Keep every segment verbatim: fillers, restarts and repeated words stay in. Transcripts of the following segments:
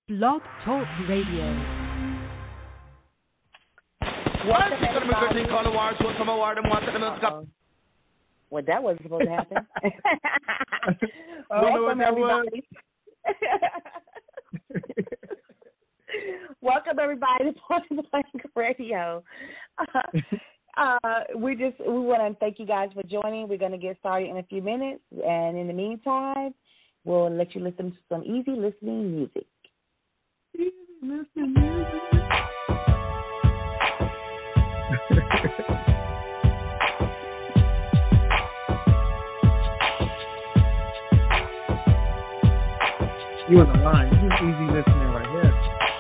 Blog Talk Radio. Welcome, everybody. Uh-oh. Well, that wasn't supposed to happen. Welcome, everybody. Welcome, everybody, to Point Blank Radio. Uh, uh, we just we want to thank you guys for joining. We're going to get started in a few minutes, and in the meantime, we'll let you listen to some easy listening music. Easy listening music. You on the line. This is easy listening right here.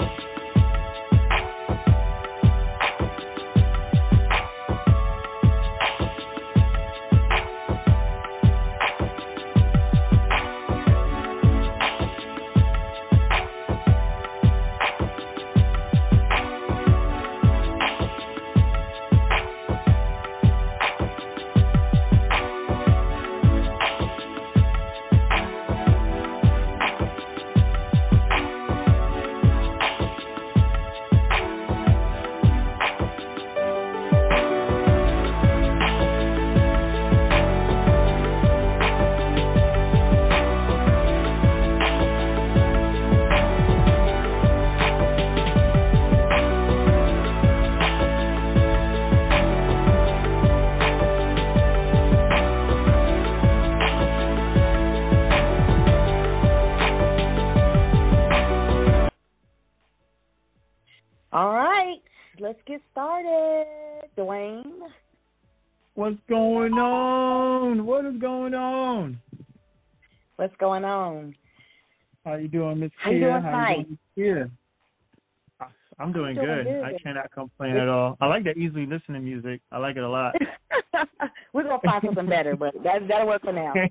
Let's get started, Dwayne. What's going on? What is going on? What's going on? How you doing, Miss How you doing, How you doing, Miss Kia? I'm doing, I'm doing good. good. I cannot complain at all. I like that easily listening music. I like it a lot. We're gonna find something better, but that that'll work for now.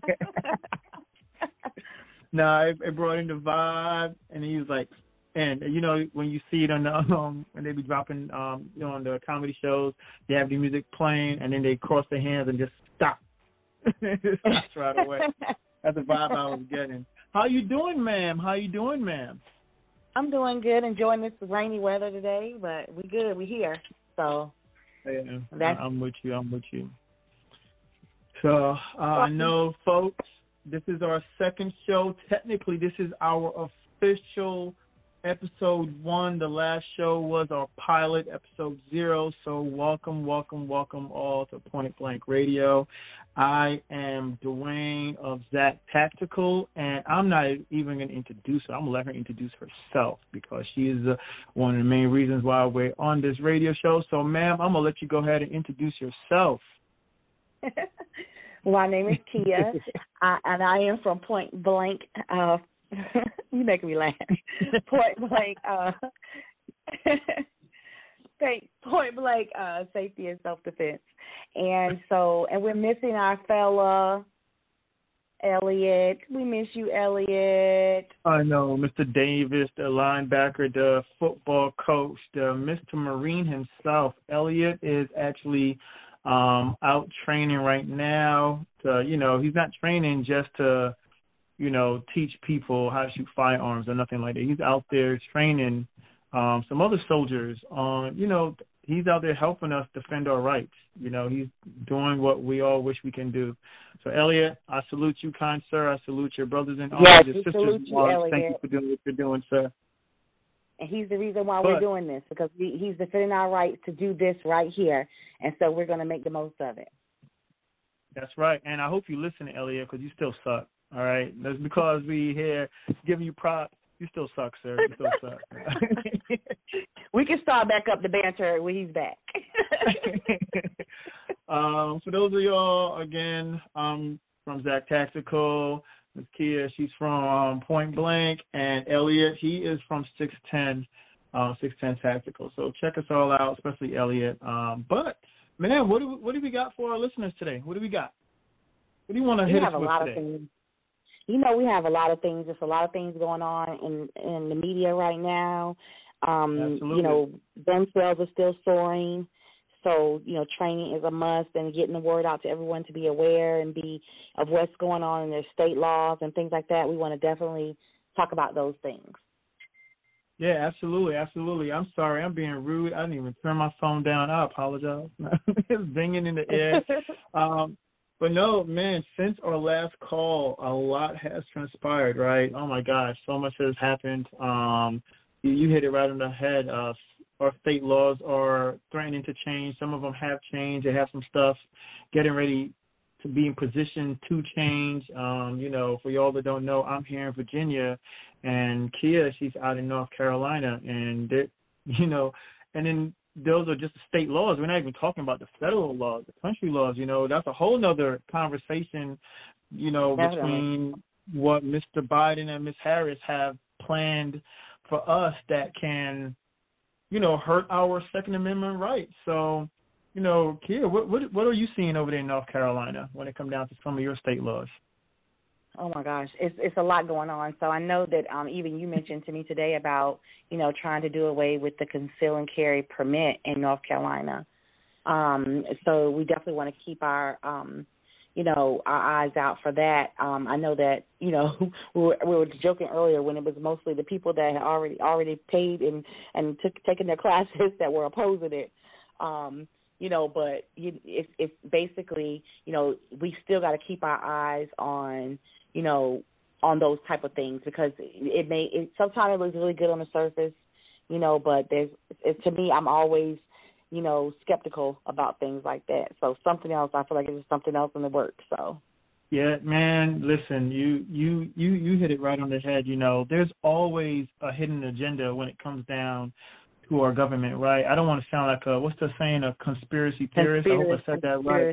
No, it, it brought in the vibe, and he was like. And, you know, when you see it on the, um, when they be dropping, um, you know, on the comedy shows, they have the music playing, and then they cross their hands and just stop. It stops right away. That's the vibe I was getting. How you doing, ma'am? How you doing, ma'am? I'm doing good, enjoying this rainy weather today, but we good. We here. So yeah, that's... I'm with you. I'm with you. So uh, I know, folks, this is our second show. Technically, this is our official episode one. The last show was our pilot, episode zero. So welcome, welcome, welcome all to Point Blank Radio. I am Dwayne of Zach Tactical, and I'm not even going to introduce her. I'm going to let her introduce herself because she is uh, one of the main reasons why we're on this radio show. So, ma'am, I'm going to let you go ahead and introduce yourself. My name is Kia, I, and I am from Point Blank, uh, you make me laugh. Point Blank, uh, Point Blank uh, Safety and Self-Defense. And so, and we're missing our fella, Elliot. We miss you, Elliot. I know, Mister Davis, the linebacker, the football coach, the Mister Marine himself. Elliot is actually um, out training right now. To, you know, he's not training just to, you know, teach people how to shoot firearms or nothing like that. He's out there training um, some other soldiers on, you know, he's out there helping us defend our rights. You know, he's doing what we all wish we can do. So, Elliot, I salute you, kind sir. I salute your brothers and yes, your sisters. Salute you, Elliot. Thank you for doing what you're doing, sir. And he's the reason why but, we're doing this, because we, he's defending our rights to do this right here. And so we're going to make the most of it. That's right. And I hope you listen, Elliot, because you still suck. All right, that's because we here giving you props. You still suck, sir. You still suck. We can start back up the banter when he's back. um, for those of y'all, again, um, from Zach Tactical, Miss Kia, she's from um, Point Blank, and Elliot, he is from six ten, uh, six ten Tactical. So check us all out, especially Elliot. Um, but man, what do we, what do we got for our listeners today? What do we got? What do you want to hit us with today? We have a lot of things. You know, we have a lot of things. There's a lot of things going on in, in the media right now. Um, Absolutely. You know, gun sales are still soaring. So, you know, training is a must, and getting the word out to everyone to be aware and be of what's going on in their state laws and things like that. We want to definitely talk about those things. Yeah, absolutely, absolutely. I'm sorry, I'm being rude. I didn't even turn my phone down. I apologize. It's binging in the air. Um, but no, man, since our last call, a lot has transpired, right? Oh, my gosh, so much has happened. Um, you, you hit it right on the head. Uh, our state laws are threatening to change. Some of them have changed. They have some stuff getting ready to be in position to change. Um, you know, for y'all that don't know, I'm here in Virginia, and Kia, she's out in North Carolina, and, you know, and then those are just the state laws. We're not even talking about the federal laws, the country laws. You know, that's a whole nother conversation, you know, Definitely. between what Mister Biden and Miz Harris have planned for us that can, you know, hurt our Second Amendment rights. So, you know, Kia, what, what what are you seeing over there in North Carolina when it comes down to some of your state laws? Oh my gosh, it's it's a lot going on. So I know that um, even you mentioned to me today about, you know, trying to do away with the conceal and carry permit in North Carolina. Um, so we definitely want to keep our, um, you know, our eyes out for that. Um, I know that, you know, we were, we were joking earlier when it was mostly the people that had already already paid and and took taken their classes that were opposing it. Um, You know, but you, it's, it's basically, you know, we still got to keep our eyes on, you know, on those type of things because it may, it, sometimes it looks really good on the surface, you know, but there's, it, to me, I'm always, you know, skeptical about things like that. So something else, I feel like it's something else in the works. So. Yeah, man, listen, you, you, you, you hit it right on the head. You know, there's always a hidden agenda when it comes down to our government, right? I don't want to sound like a, what's the saying, a conspiracy theorist? Conspiracy, I hope I said that right.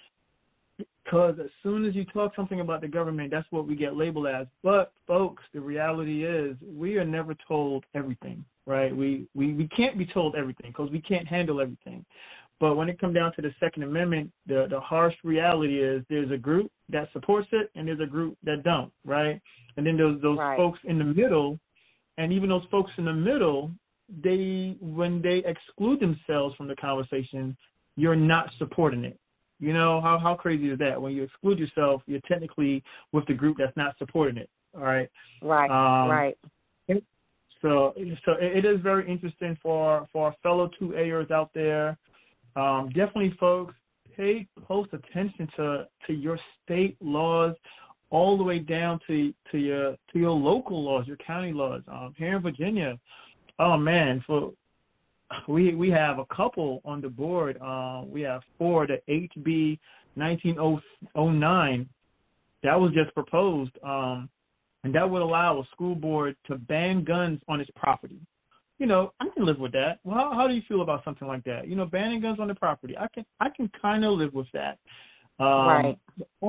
Because as soon as you talk something about the government, that's what we get labeled as. But, folks, the reality is we are never told everything, right? We we, we can't be told everything because we can't handle everything. But when it comes down to the Second Amendment, the, the harsh reality is there's a group that supports it and there's a group that don't, right? And then there's those right. folks in the middle, and even those folks in the middle, they when they exclude themselves from the conversation, you're not supporting it. You know, how how crazy is that? When you exclude yourself, you're technically with the group that's not supporting it. All right. Right. Um, right. So so it is very interesting for for our fellow two A'ers out there. Um, definitely, folks, pay close attention to, to your state laws, all the way down to to your to your local laws, your county laws. Um, here in Virginia. Oh man, so we we have a couple on the board. Uh, we have four, the H B nineteen oh nine that was just proposed, um, and that would allow a school board to ban guns on its property. You know, I can live with that. Well, how, how do you feel about something like that? You know, banning guns on the property, I can I can kind of live with that. Um, right.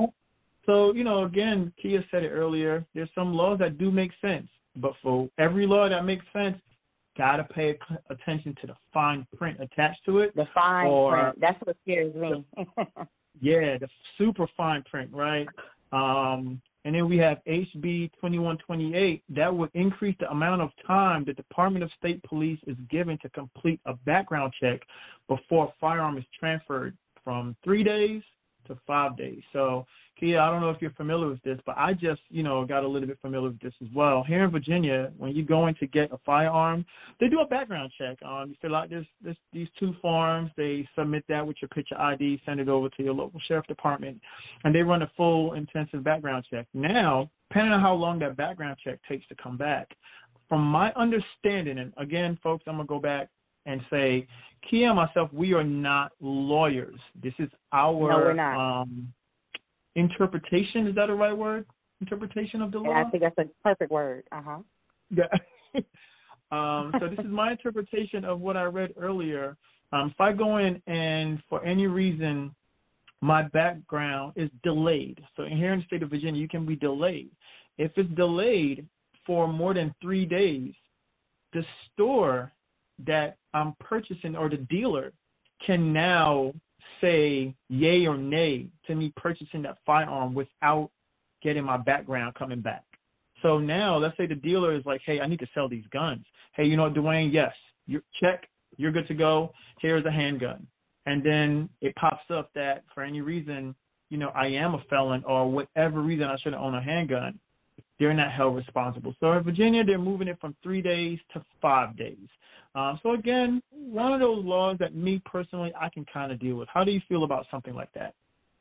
So you know, again, Kia said it earlier. There's some laws that do make sense, but for every law that makes sense, got to pay attention to the fine print attached to it. The fine or, print. That's what scares me. Yeah, the super fine print, right? Um, and then we have H B twenty-one twenty-eight. That would increase the amount of time the Department of State Police is given to complete a background check before a firearm is transferred from three days to five days. So, Kia, I don't know if you're familiar with this, but I just, you know, got a little bit familiar with this as well. Here in Virginia, when you go in to get a firearm, they do a background check. Um, you fill out this, this, these two forms. They submit that with your picture I D, send it over to your local sheriff department, and they run a full intensive background check. Now, depending on how long that background check takes to come back, from my understanding, and again, folks, I'm going to go back and say, Kia and myself, we are not lawyers. This is our no, we're not. Um, interpretation. Is that a right word? Interpretation of the law? Yeah, I think that's a perfect word. Uh-huh. Yeah. um, so this is my interpretation of what I read earlier. Um, if I go in and for any reason my background is delayed, so here in the state of Virginia, you can be delayed. If it's delayed for more than three days, the store that I'm purchasing or the dealer can now say yay or nay to me purchasing that firearm without getting my background coming back. So now let's say the dealer is like, hey, I need to sell these guns. Hey, you know what, Dwayne? Yes, you check, you're good to go. Here's a handgun. And then it pops up that for any reason, you know, I am a felon or whatever reason I shouldn't own a handgun. they're not held responsible. So in Virginia, they're moving it from three days to five days. Um, so, again, one of those laws that me personally I can kind of deal with. How do you feel about something like that?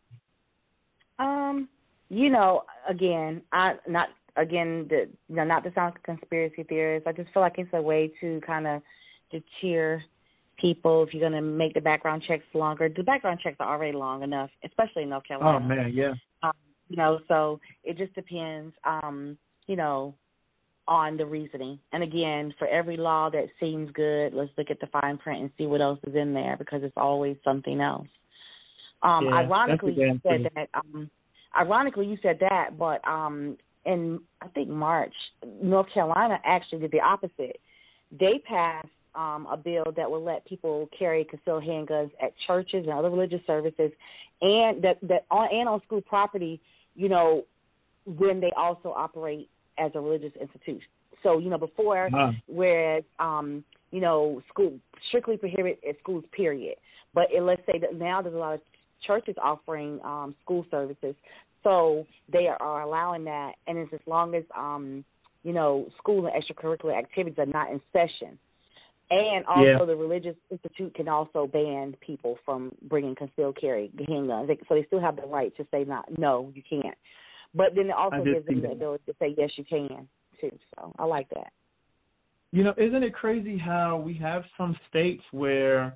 Um, you know, again, I not again, the, you know, not to sound like a conspiracy theorist. I just feel like it's a way to kind of to cheer people. If you're going to make the background checks longer, the background checks are already long enough, especially in North Carolina. Oh man, yeah. Um, you know, so it just depends. Um, you know. on the reasoning. And again, for every law that seems good, let's look at the fine print and see what else is in there, because it's always something else. Um, yeah, ironically, you said thing. that. Um, ironically, you said that, but um, in I think March, North Carolina actually did the opposite. They passed um, a bill that will let people carry concealed handguns at churches and other religious services, and that that on and on school property. You know, when they also operate as a religious institution. So, you know, before, uh-huh. whereas, um, you know, school strictly prohibited at schools, period. But it, let's say that now there's a lot of churches offering um, school services. So they are, are allowing that, and it's as long as, um, you know, school and extracurricular activities are not in session. And also yeah. the religious institute can also ban people from bringing concealed carry handguns. So they still have the right to say, not, no, you can't. But then it also gives them the ability to say, yes, you can, too. So I like that. You know, isn't it crazy how we have some states where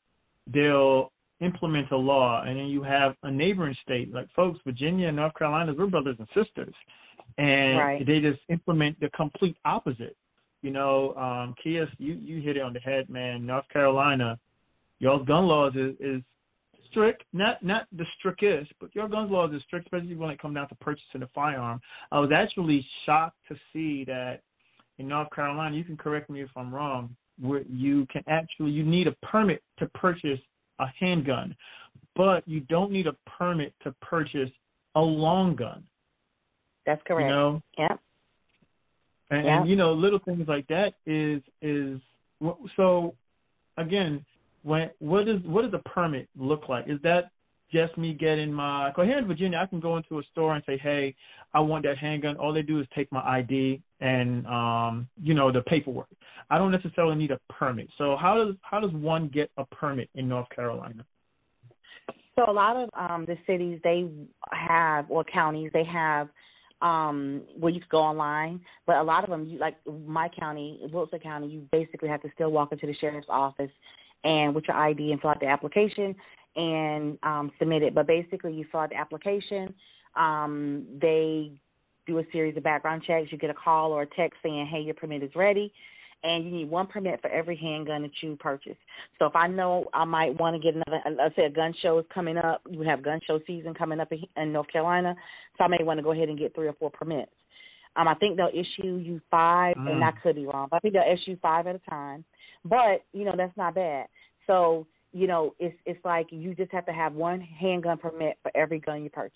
they'll implement a law, and then you have a neighboring state, like folks, Virginia and North Carolina, we're brothers and sisters, and right. they just implement the complete opposite. You know, um, Kia, you, you hit it on the head, man. North Carolina, y'all's gun laws is, is strict, not not the strictest, but your gun laws is strict, especially when it comes down to purchasing a firearm. I was actually shocked to see that in North Carolina, you can correct me if I'm wrong, where you can actually, you need a permit to purchase a handgun, but you don't need a permit to purchase a long gun. That's correct. You know? Yeah. And, yeah. and, you know, little things like that is, is so, again, When what is what does a permit look like? Is that just me getting my? Because here in Virginia, I can go into a store and say, "Hey, I want that handgun." All they do is take my I D and um, you know, the paperwork. I don't necessarily need a permit. So how does how does one get a permit in North Carolina? So a lot of um, the cities they have or counties they have um, where you can go online, but a lot of them, you, like my county, Wilkes County, you basically have to still walk into the sheriff's office and with your I D and fill out the application and um, submit it. But basically, you fill out the application. Um, they do a series of background checks. You get a call or a text saying, hey, your permit is ready. And you need one permit for every handgun that you purchase. So if I know I might want to get another, let's say a gun show is coming up. You have gun show season coming up in North Carolina. So I may want to go ahead and get three or four permits. Um, I think they'll issue you five, mm. and I could be wrong, but I think they'll issue five at a time. But, you know, that's not bad. So, you know, it's it's like you just have to have one handgun permit for every gun you purchase.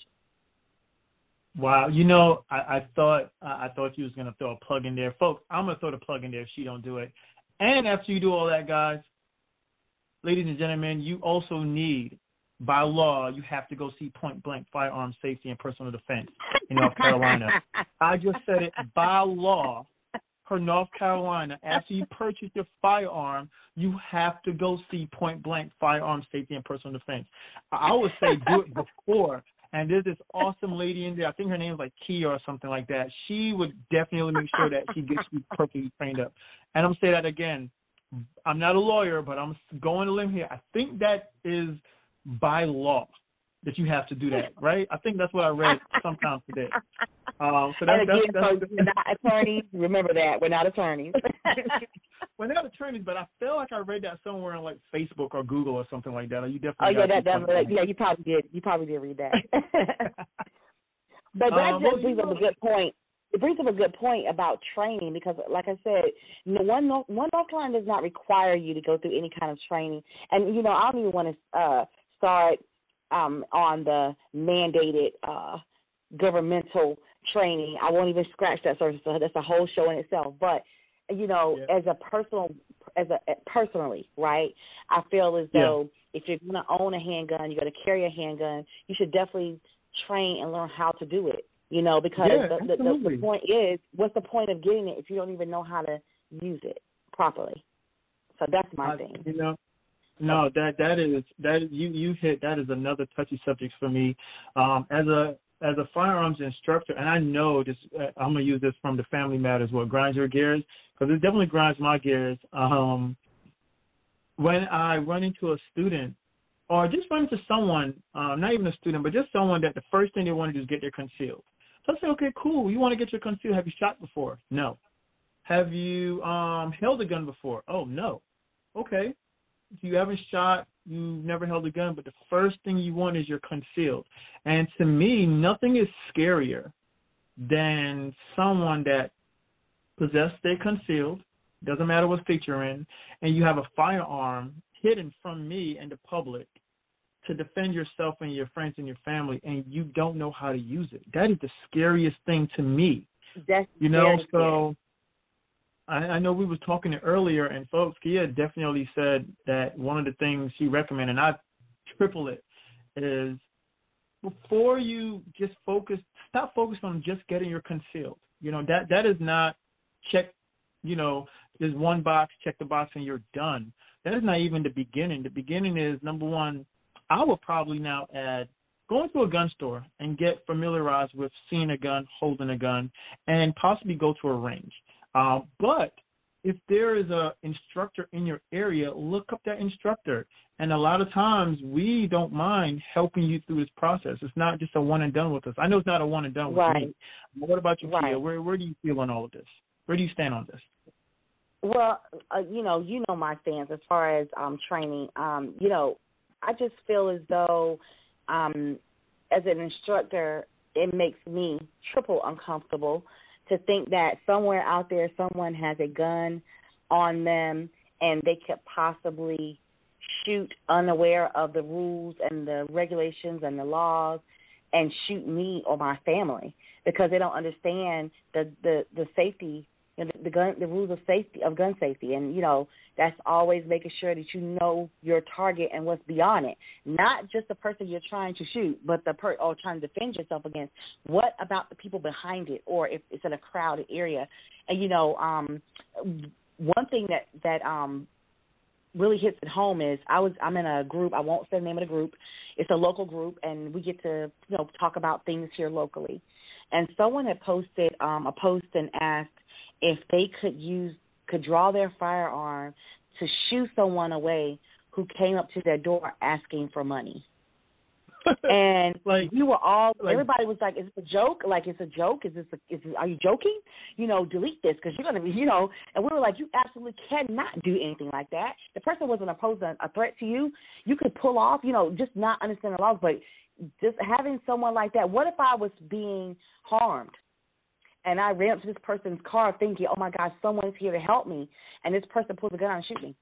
Wow. You know, I, I thought I thought you was going to throw a plug in there. Folks, I'm going to throw the plug in there if she don't do it. And after you do all that, guys, ladies and gentlemen, you also need, by law, you have to go see Point Blank Firearm Safety and Personal Defense in North Carolina. I just said it, by law. For North Carolina, after you purchase your firearm, you have to go see Point Blank Firearm Safety and Personal Defense. I would say do it before. And there's this awesome lady in there. I think her name is like Kia or something like that. She would definitely make sure that she gets you perfectly trained up. And I'm going to say that again. I'm not a lawyer, but I'm going to limb here. I think that is by law that you have to do that, right? I think that's what I read sometime today. Um, so that's, and again, that's, that's, folks, we're not attorneys. Remember that. We're not attorneys. We're not attorneys, but I feel like I read that somewhere on like Facebook or Google or something like that. You definitely. Oh yeah, that, that like, yeah, you probably did. You probably did read that. But that um, just well, brings up know. a good point. It brings up a good point about training because, like I said, you know, one one North Carolina does not require you to go through any kind of training, and you know, I don't even want to uh, start um, on the mandated uh, governmental training. I won't even scratch that surface. So that's a whole show in itself. But you know, yeah. as a personal, as a personally, right? I feel as though yeah. if you're going to own a handgun, you're going to carry a handgun, you should definitely train and learn how to do it. You know, because yeah, the, the, the, the point is, what's the point of getting it if you don't even know how to use it properly? So that's my I, thing. You know, no, that that is that is, you you hit that is another touchy subject for me. Um, as a as a firearms instructor, and I know this, uh, I'm gonna use this from the Family Matters, what grinds your gears, because it definitely grinds my gears. Um, when I run into a student, or just run into someone, um, not even a student, but just someone that the first thing they want to do is get their concealed. So I say, okay, cool. You want to get your concealed? Have you shot before? No. Have you um, held a gun before? Oh, no. Okay. If you haven't shot, you've never held a gun, but the first thing you want is your concealed. And to me, nothing is scarier than someone that possessed their concealed, doesn't matter what state you're in, and you have a firearm hidden from me and the public to defend yourself and your friends and your family, and you don't know how to use it. That is the scariest thing to me. That's you know, very so I, I know we were talking earlier, and folks, Kia definitely said that one of the things she recommended, and I triple it, is before you just focus, stop focused on just getting your concealed. You know, that that is not check, you know, there's one box, check the box, and you're done. That is not even the beginning. The beginning is, number one, I would probably now add going to a gun store and get familiarized with seeing a gun, holding a gun, and possibly go to a range. Uh, but if there is an instructor in your area, look up that instructor. And a lot of times we don't mind helping you through this process. It's not just a one and done with us. I know it's not a one and done with right. me. But what about you, right. Kia? Where, where do you feel on all of this? Where do you stand on this? Well, uh, you know, you know my stance as far as um, training. Um, you know, I just feel as though um, as an instructor, it makes me triple uncomfortable to think that somewhere out there someone has a gun on them and they could possibly shoot unaware of the rules and the regulations and the laws and shoot me or my family because they don't understand the, the, the safety You know, the, the gun, the rules of safety, of gun safety, and you know that's always making sure that you know your target and what's beyond it. Not just the person you're trying to shoot, but the per or trying to defend yourself against. What about the people behind it, or if it's in a crowded area? And you know, um, one thing that that um, really hits at home is I was I'm in a group. I won't say the name of the group. It's a local group, and we get to you know talk about things here locally. And someone had posted um, a post and asked if they could use, could draw their firearm to shoo someone away who came up to their door asking for money. And like, we were all, like, everybody was like, is it a joke? Like, it's a joke? Is this, a, is it, are you joking? You know, delete this because you're going to be, you know, and we were like, you absolutely cannot do anything like that. The person wasn't opposing a threat to you. You could pull off, you know, just not understand the laws, but just having someone like that, what if I was being harmed? And I ran up to this person's car thinking, oh, my gosh, someone's here to help me. And this person pulls a gun out and shoots me.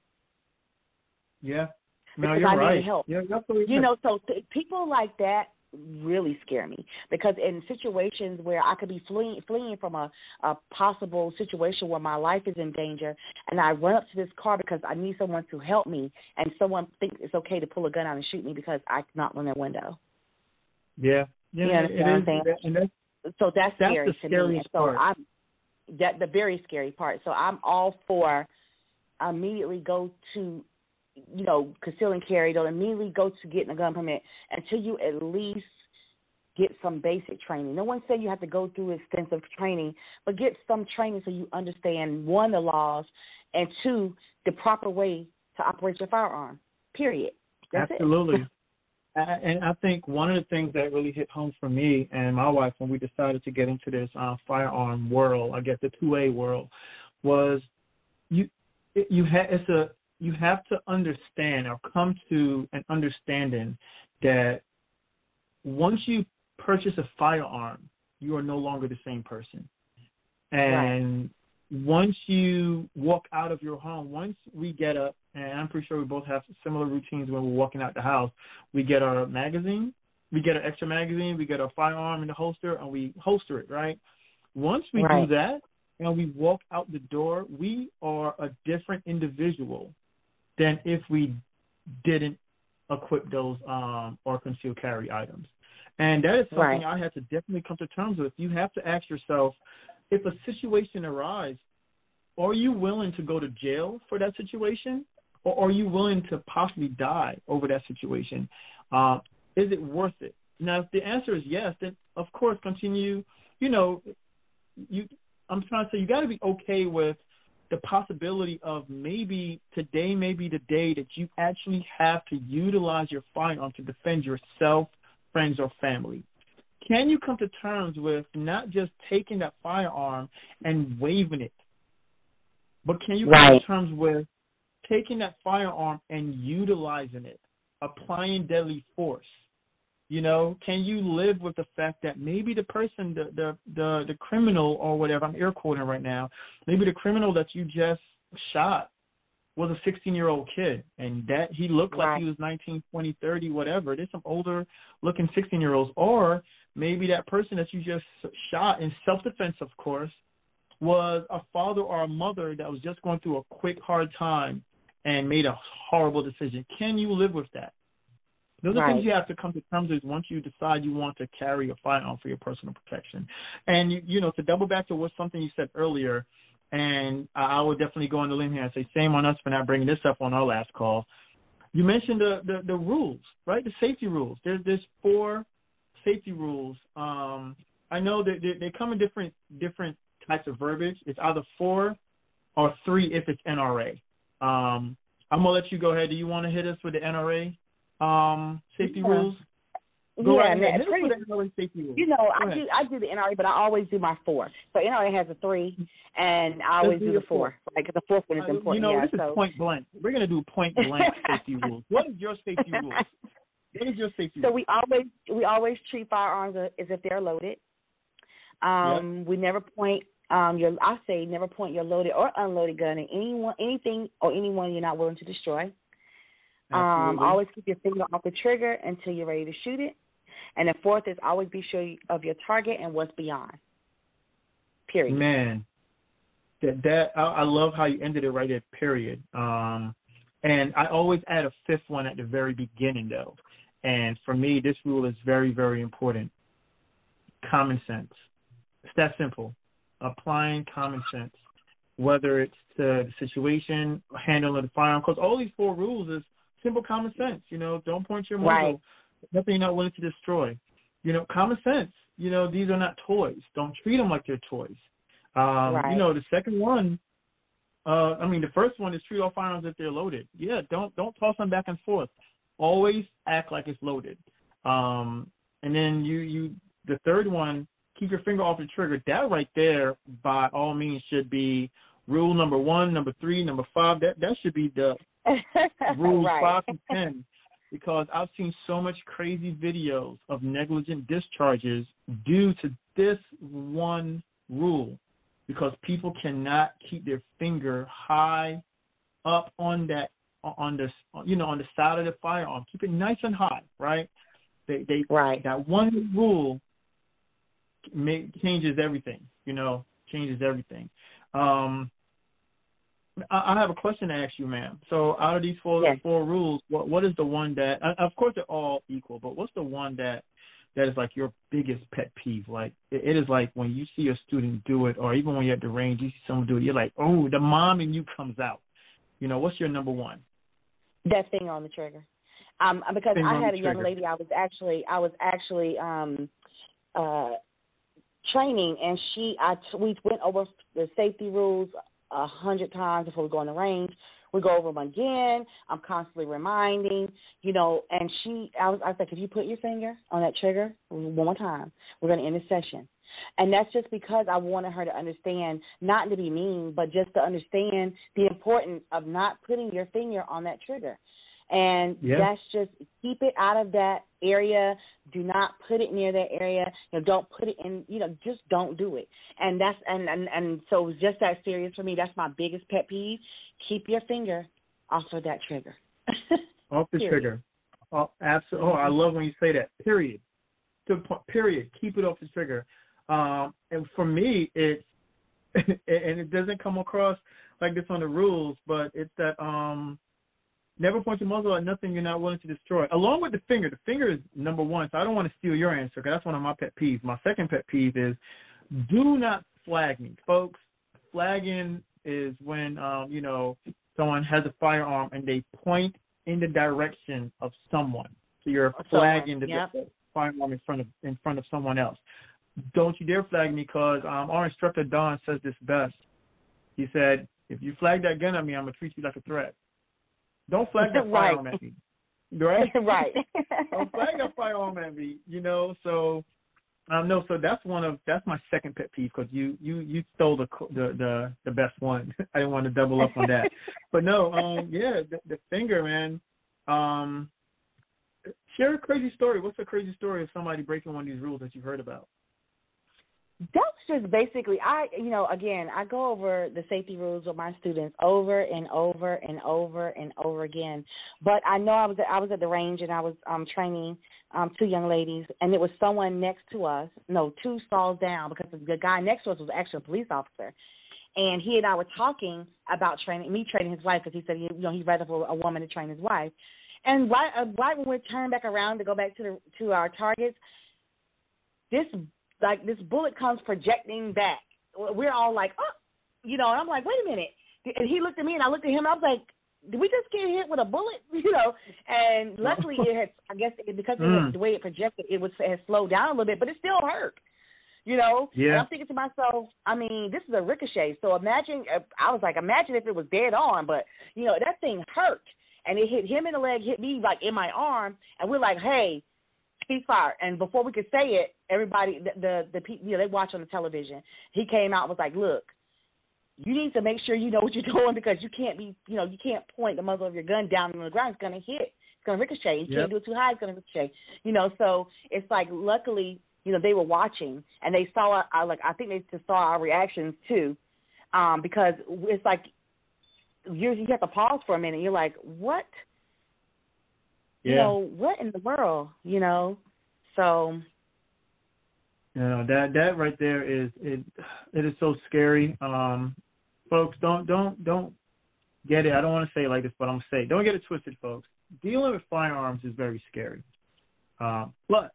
Yeah. No, because you're I right. needed help. Yeah, absolutely. You know, so th- people like that really scare me because in situations where I could be fleeing, fleeing from a, a possible situation where my life is in danger, and I run up to this car because I need someone to help me, and someone thinks it's okay to pull a gun out and shoot me because I knocked on their window. Yeah. Yeah, you understand it is. And that's, so that's, that's scary the to me. And so part. I'm that the very scary part. So I'm all for immediately go to, you know, conceal and carry. Don't immediately go to getting a gun permit until you at least get some basic training. No one said you have to go through extensive training, but get some training so you understand, one, the laws, and two, the proper way to operate your firearm, period. That's Absolutely. It. And I think one of the things that really hit home for me and my wife when we decided to get into this uh, firearm world, I guess the two A world, was you you ha- it's a you have to understand or come to an understanding that once you purchase a firearm, you are no longer the same person. And right. Once you walk out of your home, once we get up, and I'm pretty sure we both have similar routines when we're walking out the house, we get our magazine, we get our extra magazine, we get our firearm in the holster, and we holster it, right? Once we right. do that and we walk out the door, we are a different individual than if we didn't equip those um, or concealed carry items. And that is something right. I had to definitely come to terms with. You have to ask yourself, if a situation arises, are you willing to go to jail for that situation? Or are you willing to possibly die over that situation? Uh, is it worth it? Now, if the answer is yes, then, of course, continue. You know, you. I'm trying to say you got to be okay with the possibility of maybe today may be the day that you actually have to utilize your firearm to defend yourself, friends, or family. Can you come to terms with not just taking that firearm and waving it, but can you right. come to terms with taking that firearm and utilizing it, applying deadly force? You know, can you live with the fact that maybe the person, the, the, the, the criminal or whatever, I'm air quoting right now, maybe the criminal that you just shot was a sixteen-year-old kid, and that he looked right. like he was nineteen, twenty, thirty, whatever. There's some older-looking sixteen-year-olds. Or maybe that person that you just shot in self-defense, of course, was a father or a mother that was just going through a quick, hard time and made a horrible decision. Can you live with that? Those are right. things you have to come to terms with once you decide you want to carry a firearm for your personal protection. And, you, you know, to double back to what something you said earlier, and I would definitely go on the limb here and say shame on us for not bringing this up on our last call. You mentioned the, the, the rules, right, the safety rules. There's, there's four safety rules. Um, I know that they, they come in different different types of verbiage. It's either four or three if it's N R A. Um, I'm going to let you go ahead. Do you want to hit us with the N R A um, safety yeah. rules? Go yeah, right ahead. Hit Pretty, us with the N R A safety rules. You know, go I ahead. do I do the N R A, but I always do my four. So N R A has a three, and I always do, do the four, four. Like the fourth one is important. You know, yeah, this so. is point blank. We're going to do point blank safety rules. What is your safety rules? What is your safety So rule? we always we always treat firearms as if they're loaded. Um, yep. We never point um, your I say never point your loaded or unloaded gun at anyone, anything or anyone you're not willing to destroy. Um, always keep your finger off the trigger until you're ready to shoot it. And the fourth is always be sure of your target and what's beyond. Period. Man, that that I, I love how you ended it right at period. Um, and I always add a fifth one at the very beginning, though. And for me, this rule is very, very important. Common sense. It's that simple. Applying common sense, whether it's the situation, handling the firearm, because all these four rules is simple common sense. You know, don't point your muzzle. Right. Nothing you're not willing to destroy. You know, common sense. You know, these are not toys. Don't treat them like they're toys. Um, right. You know, the second one, uh, I mean, the first one is treat all firearms if they're loaded. Yeah, don't don't toss them back and forth. Always act like it's loaded. Um, and then you, you, the third one, keep your finger off the trigger. That right there, by all means, should be rule number one, number three, number five. That that should be the rules right. five to ten. Because I've seen so much crazy videos of negligent discharges due to this one rule, because people cannot keep their finger high up on that, on the, you know, on the side of the firearm. Keep it nice and high, right? They, they, right. That one rule may, changes everything. You know, changes everything. Um, I have a question to ask you, ma'am. So out of these four yes. four rules, what what is the one that, of course they're all equal, but what's the one that, that is like your biggest pet peeve? Like it, it is like when you see a student do it, or even when you're at the range, you see someone do it, you're like, oh, the mom in you comes out. You know, what's your number one? That finger on the trigger. Um, because Finger I had a trigger. young lady, I was actually, I was actually um, uh, training, and she, I, we went over the safety rules a hundred times before we go on the range. We go over them again. I'm constantly reminding, you know, and she, I was, I was like, if you put your finger on that trigger one more time, we're going to end the session. And that's just because I wanted her to understand, not to be mean, but just to understand the importance of not putting your finger on that trigger. And yeah. that's just, keep it out of that area. Do not put it near that area. You know, don't put it in, you know, just don't do it. And that's, and, and, and so it's just that serious for me. That's my biggest pet peeve. Keep your finger off of that trigger. Off the trigger. Oh, absolutely. Oh, I love when you say that. Period. To period. Keep it off the trigger. Um, and for me, it's, and it doesn't come across like this on the rules, but it's that, um, Never point your muzzle at nothing you're not willing to destroy. Along with the finger. The finger is number one, so I don't want to steal your answer because that's one of my pet peeves. My second pet peeve is do not flag me. Folks, flagging is when, um, you know, someone has a firearm and they point in the direction of someone. So you're flagging the, yep. the firearm in front of in front of someone else. Don't you dare flag me because um, our instructor, Don, says this best. He said, if you flag that gun at me, I'm going to treat you like a threat. Don't flag that right. firearm at me. Right? Right. Don't flag that firearm at me, you know. So, um, no, so that's one of, that's my second pet peeve because you, you, you stole the, the, the, the best one. I didn't want to double up on that. But no, um, yeah, the, the finger, man. Um, share a crazy story. What's a crazy story of somebody breaking one of these rules that you've heard about? That's just basically, I, you know, again, I go over the safety rules with my students over and over and over and over again. But I know I was at, I was at the range and I was um, training um, two young ladies, and there was someone next to us, no, two stalls down, because the guy next to us was actually a police officer. And he and I were talking about training, me training his wife, because he said, you know, he'd rather for a woman to train his wife. And right, uh, right when we turned back around to go back to the, to our targets, this like this bullet comes projecting back. We're all like, oh, you know, and I'm like, wait a minute. And he looked at me and I looked at him. I was like, did we just get hit with a bullet? You know, and luckily it had, I guess it, because mm. of the way it projected, it was it had slowed down a little bit, but it still hurt. You know, yeah. And I'm thinking to myself, I mean, this is a ricochet. So imagine, I was like, imagine if it was dead on, but, you know, that thing hurt. And it hit him in the leg, hit me like in my arm, and we're like, hey, ceasefire. And before we could say it, everybody, the, the, the people, you know, they watch on the television. He came out and was like, look, you need to make sure you know what you're doing because you can't be, you know, you can't point the muzzle of your gun down on the ground. It's going to hit. It's going to ricochet. You yep. can't do it too high. It's going to ricochet. You know, so it's like, luckily, you know, they were watching and they saw, our, like, I think they just saw our reactions too, um, because it's like, you you have to pause for a minute. You're like, what? Yeah. You know, what in the world? You know, so. You know, that that right there is it. It is so scary. Um, folks, don't don't don't get it. I don't want to say it like this, but I'm gonna say, don't get it twisted, folks. Dealing with firearms is very scary. Uh, but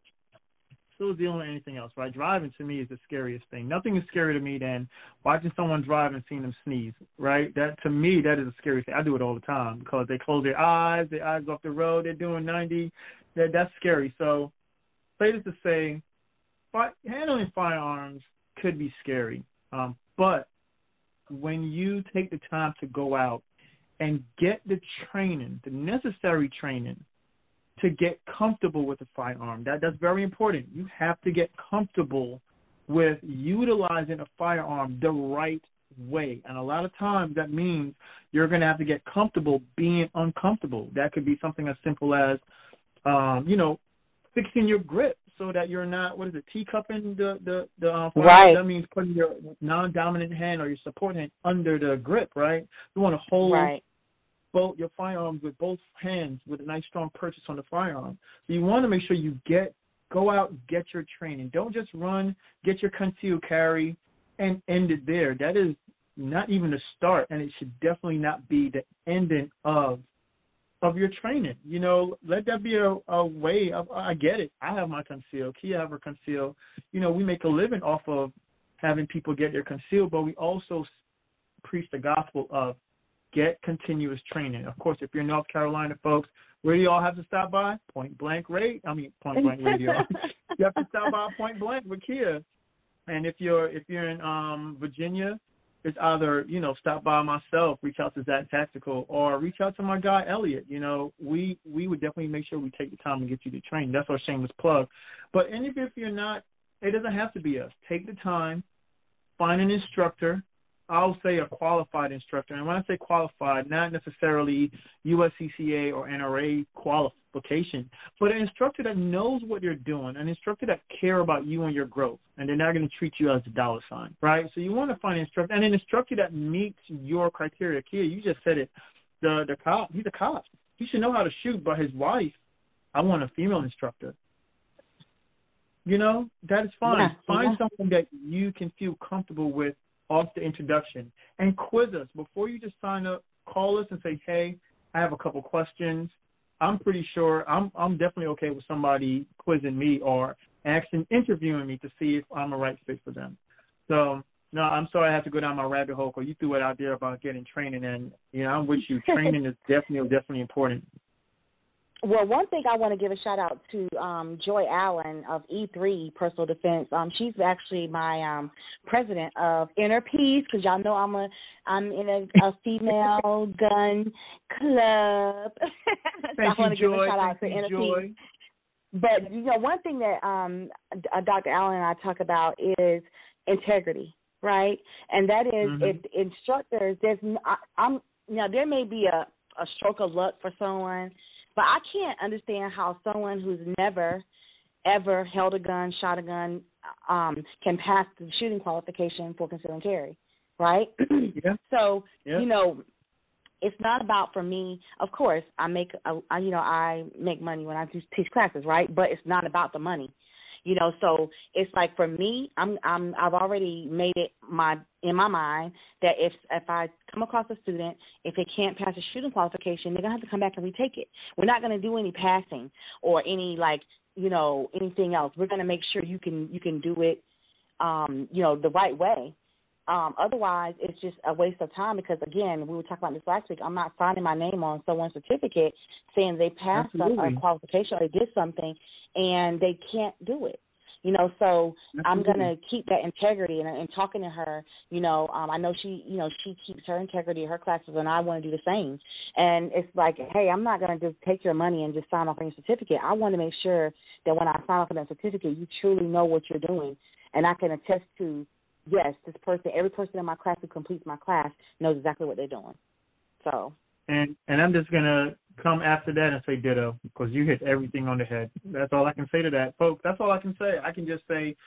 still dealing with anything else, right? Driving to me is the scariest thing. Nothing is scarier to me than watching someone drive and seeing them sneeze, right? That to me, that is a scary thing. I do it all the time because they close their eyes, their eyes off the road, they're doing ninety. That that's scary. So, say this to say, handling firearms could be scary, um, but when you take the time to go out and get the training, the necessary training, to get comfortable with a firearm. That that's very important. You have to get comfortable with utilizing a firearm the right way. And a lot of times that means you're going to have to get comfortable being uncomfortable. That could be something as simple as, um, you know, fixing your grip so that you're not, what is it, teacupping the, the, the uh, firearm. Right. That means putting your non-dominant hand or your support hand under the grip, right? You want to hold right. both your firearms with both hands with a nice strong purchase on the firearm. So you want to make sure you get go out and get your training. Don't just run, get your concealed carry, and end it there. That is not even the start, and it should definitely not be the ending of of your training. You know, let that be a, a way of, I get it. I have my concealed. Kia have her concealed. You know, we make a living off of having people get their concealed, but we also preach the gospel of get continuous training. Of course, if you're in North Carolina, folks, where do you all have to stop by? Point Blank Radio. I mean, Point Blank Radio. You have to stop by Point Blank with Kia. And if you're if you're in um, Virginia, it's either, you know, stop by myself, reach out to Zach Tactical, or reach out to my guy Elliot. You know, we we would definitely make sure we take the time to get you to train. That's our shameless plug. But and if, if you're not, it doesn't have to be us. Take the time, find an instructor. I'll say a qualified instructor. And when I say qualified, not necessarily U S C C A or N R A qualification, but an instructor that knows what you're doing, an instructor that care about you and your growth, and they're not going to treat you as a dollar sign, right? So you want to find an instructor, and an instructor that meets your criteria. Kia, you just said it. The the cop, he's a cop. He should know how to shoot, but his wife, I want a female instructor. You know, that is fine. Yeah, find yeah. someone that you can feel comfortable with off the introduction, and quiz us. Before you just sign up, call us and say, hey, I have a couple questions, I'm pretty sure I'm I'm definitely okay with somebody quizzing me or actually interviewing me to see if I'm a right fit for them. So, no, I'm sorry I have to go down my rabbit hole because you threw it out there about getting training, and, you know, I'm with you. Training is definitely, definitely important. Well, one thing I want to give a shout out to um, Joy Allen of E three Personal Defense. Um, she's actually my um, president of Inner Peace, because y'all know I'm a I'm in a, a female gun club. So Thank I want to you, give Joy. a shout out Thank to Inner Joy. Peace. But you know, one thing that um, Doctor Allen and I talk about is integrity, right? And that is, mm-hmm. if instructors, there's I, I'm now there may be a, a stroke of luck for someone. But I can't understand how someone who's never, ever held a gun, shot a gun, um, can pass the shooting qualification for conceal and carry, right? Yeah. So, yeah. you know, it's not about, for me, of course, I make, a, I, you know, I make money when I teach classes, right? But it's not about the money. You know, so it's like for me, I'm, I'm, I've already made it my in my mind that if if I come across a student, if they can't pass a shooting qualification, they're gonna have to come back and retake it. We're not gonna do any passing or any like you know anything else. We're gonna make sure you can you can do it, um, you know, the right way. Um, otherwise, it's just a waste of time because, again, we were talking about this last week. I'm not signing my name on someone's certificate saying they passed a, a qualification or they did something and they can't do it. You know, so Absolutely. I'm going to keep that integrity. And, and talking to her, you know, um, I know she, you know, she keeps her integrity in her classes, and I want to do the same. And it's like, hey, I'm not going to just take your money and just sign off on your certificate. I want to make sure that when I sign off on that certificate, you truly know what you're doing. And I can attest to, yes, this person, every person in my class who completes my class knows exactly what they're doing. So. And and I'm just going to come after that and say ditto, because you hit everything on the head. That's all I can say to that. Folks, that's all I can say. I can just say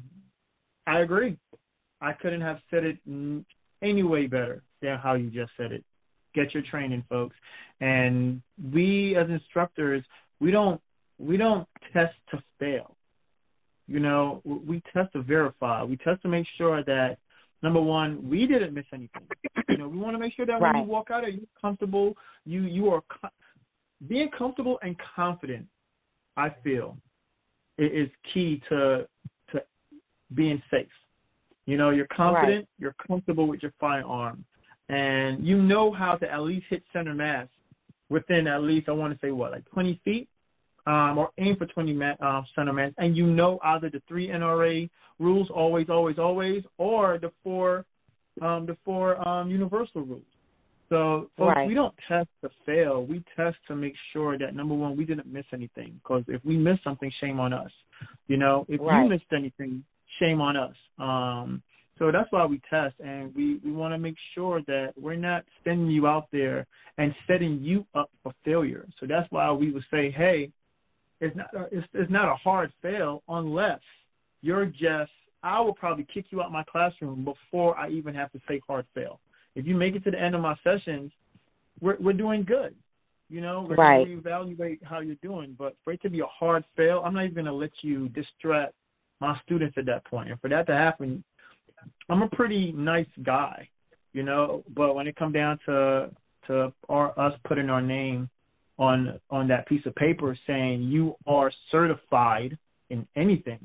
I agree. I couldn't have said it any way better than how you just said it. Get your training, folks. And we as instructors, we don't we don't test to fail. You know, we test to verify. We test to make sure that, number one, we didn't miss anything. You know, we want to make sure that right. when you walk out, are you comfortable? You you are co- being comfortable and confident. I feel is key to to being safe. You know, you're confident, right. you're comfortable with your firearm, and you know how to at least hit center mass within at least I want to say what like twenty feet. Um, or aim for twenty ma- uh, center mass, and you know either the three N R A rules, always, always, always, or the four, um, the four um, universal rules. So, folks, right. we don't test to fail. We test to make sure that, number one, we didn't miss anything. Because if we missed something, shame on us. You know, if right. you missed anything, shame on us. Um, so that's why we test, and we, we want to make sure that we're not sending you out there and setting you up for failure. So that's why we would say, hey, It's not, a, it's, it's not a hard fail unless you're just, I will probably kick you out my classroom before I even have to say hard fail. If you make it to the end of my sessions, we're, we're doing good. You know, we're right. going to reevaluate how you're doing. But for it to be a hard fail, I'm not even going to let you distract my students at that point. And for that to happen, I'm a pretty nice guy, you know, but when it comes down to, to our, us putting our name on on that piece of paper saying you are certified in anything,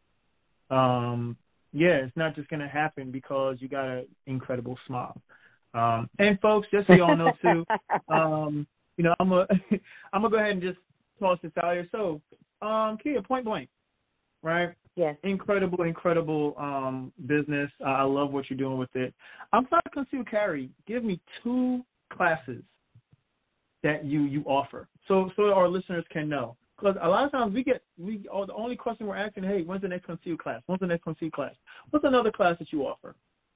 um, yeah, it's not just going to happen because you got an incredible smile. Um, and, folks, just so you all know, too, um, you know, I'm going I'm gonna go ahead and just toss this out here. So, um, Kia, point blank, right? Yes. Incredible, incredible um, business. Uh, I love what you're doing with it. Outside of concealed carry, give me two classes that you, you offer, so so our listeners can know. Because a lot of times we get we oh, the only question we're asking, hey, when's the next concealed class? When's the next concealed class? What's another class that you offer?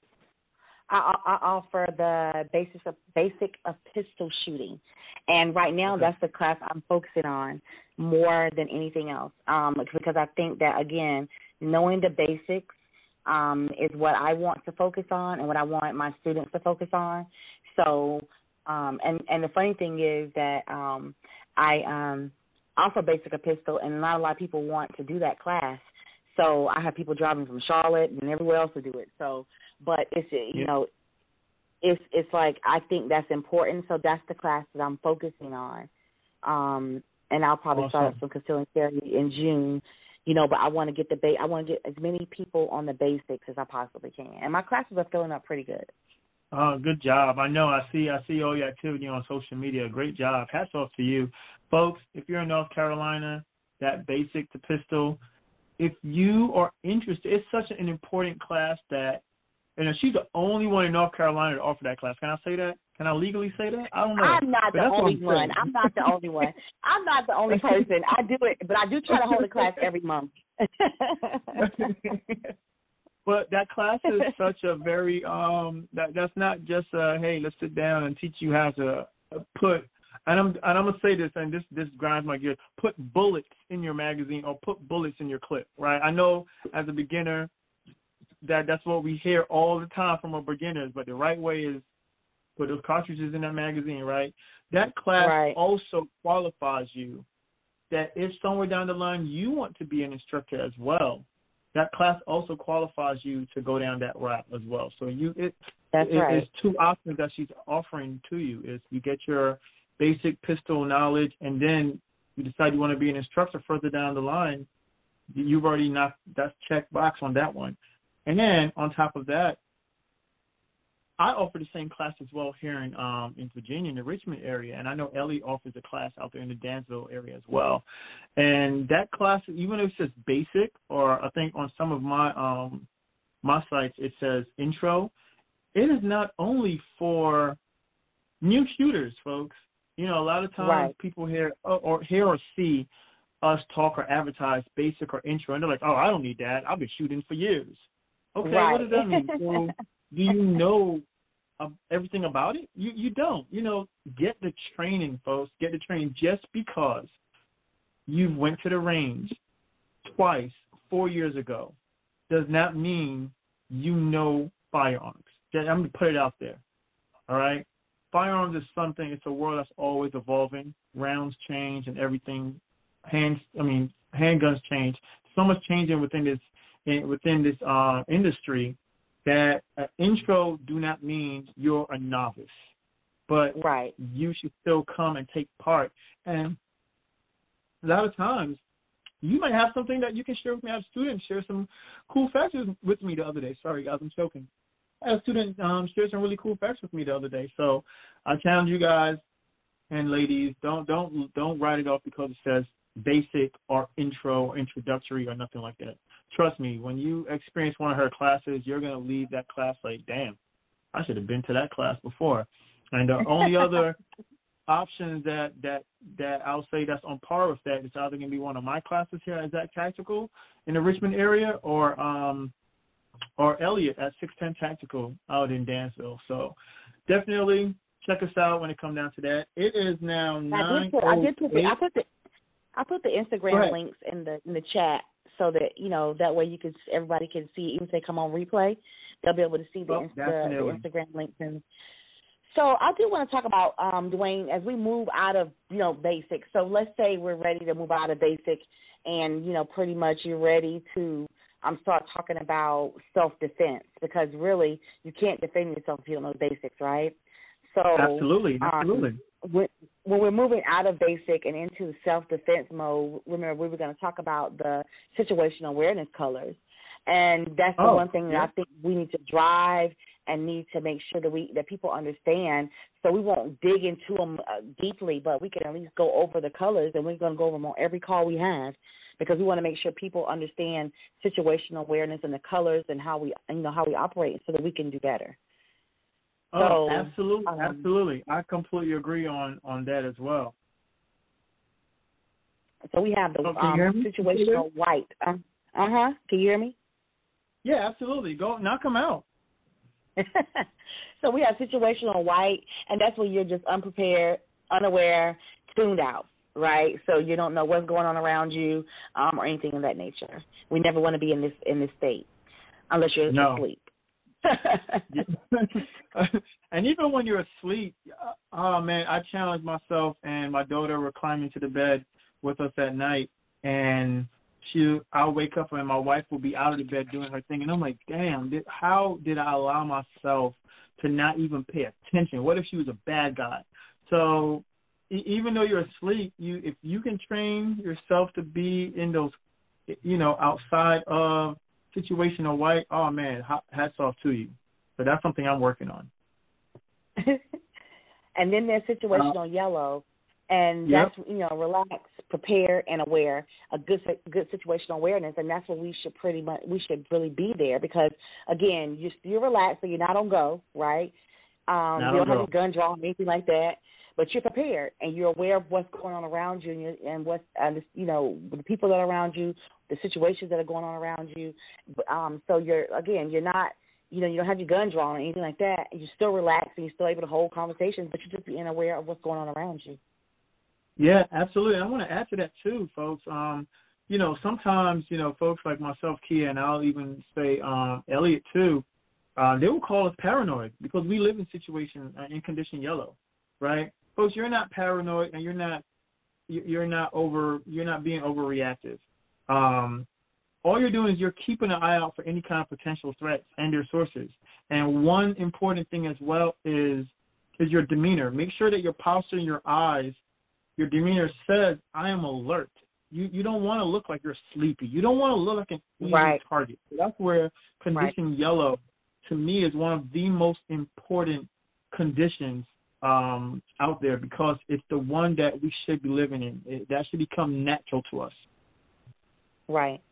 I, I offer the basics of basic of pistol shooting, and right now okay. that's the class I'm focusing on more than anything else. Um, because I think that again, knowing the basics um, is what I want to focus on and what I want my students to focus on. So. Um, and, and the funny thing is that um, I um, offer basic a pistol, and not a lot of people want to do that class. So I have people driving from Charlotte and everywhere else to do it. So, but it's you yeah. know, it's it's like I think that's important. So that's the class that I'm focusing on. Um, and I'll probably awesome. start some concealing therapy in June. You know, but I want to get the ba- I want to get as many people on the basics as I possibly can. And my classes are filling up pretty good. Oh, good job. I know. I see. I see all your activity on social media. Great job. Hats off to you, folks. If you're in North Carolina, that basic to pistol. If you are interested, it's such an important class that, you know, she's the only one in North Carolina to offer that class. Can I say that? Can I legally say that? I don't know. I'm not but the only I'm one. I'm not the only one. I'm not the only person. I do it, but I do try to hold a class every month. But that class is such a very um that that's not just uh hey, let's sit down and teach you how to put and I'm and I'm gonna say this, and this this grinds my gears, put bullets in your magazine or put bullets in your clip, right? I know as a beginner that that's what we hear all the time from our beginners, but the right way is put those cartridges in that magazine, right? That class right. also qualifies you that if somewhere down the line you want to be an instructor as well, that class also qualifies you to go down that route as well. So you, it, That's it, right. it's two options that she's offering to you. Is you get your basic pistol knowledge, and then you decide you want to be an instructor further down the line. You've already knocked that check box on that one. And then on top of that, I offer the same class as well here in um, in Virginia, in the Richmond area, and I know Ellie offers a class out there in the Dansville area as well. And that class, even if it's just basic, or I think on some of my um, my sites it says intro, it is not only for new shooters, folks. You know, a lot of times right. people hear or, or hear or see us talk or advertise basic or intro, and they're like, "Oh, I don't need that. I've been shooting for years." Okay, right. what does that mean? So, do you know Um, everything about it? You you don't. You know, get the training, folks. Get the training. Just because you went to the range twice four years ago does not mean you know firearms. I'm going to put it out there. All right? Firearms is something, it's a world that's always evolving. Rounds change and everything. Hands, I mean, handguns change. So much changing within this in, within this uh, industry that uh, intro do not mean you're a novice, but right. you should still come and take part. And a lot of times, you might have something that you can share with me. I have students share some cool facts with me the other day. Sorry, guys, I'm choking. I had a student um, share some really cool facts with me the other day. So I challenge you guys and ladies, don't don't don't write it off because it says basic or intro or introductory or nothing like that. Trust me, when you experience one of her classes, you're going to leave that class like, damn, I should have been to that class before. And the only other options that, that, that I'll say that's on par with that is either going to be one of my classes here at Zach Tactical in the Richmond area or um, or Elliot at six ten Tactical out in Dansville. So definitely check us out when it comes down to that. It is now nine oh eight. I did put the, I put the, I put the Instagram links in the in the chat. So that, you know, that way you can, everybody can see, even if they come on replay, they'll be able to see the, oh, the, the Instagram links. And so I do want to talk about, um, Dwayne, as we move out of, you know, basic. So let's say we're ready to move out of basic and, you know, pretty much you're ready to um, start talking about self-defense, because really you can't defend yourself if you don't know basics, right? So Absolutely, absolutely. Um, when, when we're moving out of basic and into self-defense mode, remember we were going to talk about the situational awareness colors. And that's the oh, one thing yeah. that I think we need to drive and need to make sure that we that people understand, so we won't dig into them uh, deeply, but we can at least go over the colors, and we're going to go over them on every call we have, because we want to make sure people understand situational awareness and the colors and how we, you know, how we operate, so that we can do better. Oh, so, absolutely, um, absolutely. I completely agree on, on that as well. So we have the oh, um, situational white. Uh huh. Can you hear me? Yeah, absolutely. Go knock them out. So we have situational white, and that's when you're just unprepared, unaware, tuned out, right? So you don't know what's going on around you um, or anything of that nature. We never want to be in this in this state unless you're no. asleep. And even when you're asleep, oh man, I challenge myself and my daughter were climbing to the bed with us at night, and she, I'll wake up and my wife will be out of the bed doing her thing, and I'm like, damn, did, how did I allow myself to not even pay attention? What if she was a bad guy? So e- even though you're asleep, you if you can train yourself to be in those, you know, outside of situational white, oh, man, hats off to you. So that's something I'm working on. And then there's situational uh, yellow, and yep. that's, you know, relax, prepare, and aware, a good good situational awareness, and that's what we should pretty much, we should really be there because, again, you're, you're relaxed, so you're not on go, right? Um, you don't have your gun drawn or anything like that, but you're prepared, and you're aware of what's going on around you and, you're, and what's, uh, you know, the people that are around you, the situations that are going on around you. Um, so you're, again, you're not, you know, you don't have your gun drawn or anything like that. You're still relaxed and you're still able to hold conversations, but you're just being aware of what's going on around you. Yeah, absolutely. I want to add to that too, folks. Um, you know, sometimes, you know, folks like myself, Kia, and I'll even say um, Elliot too, uh, they will call us paranoid because we live in situation uh, in condition yellow, right? Folks, you're not paranoid and you're not you're not over you're not being overreactive. Um, all you're doing is you're keeping an eye out for any kind of potential threats and their sources. And one important thing as well is is your demeanor. Make sure that your posture and your eyes, your demeanor says, I am alert. You you don't want to look like you're sleepy. You don't want to look like an easy right. target. So that's where condition right. yellow, to me, is one of the most important conditions um, out there because it's the one that we should be living in. It, that should become natural to us. Right.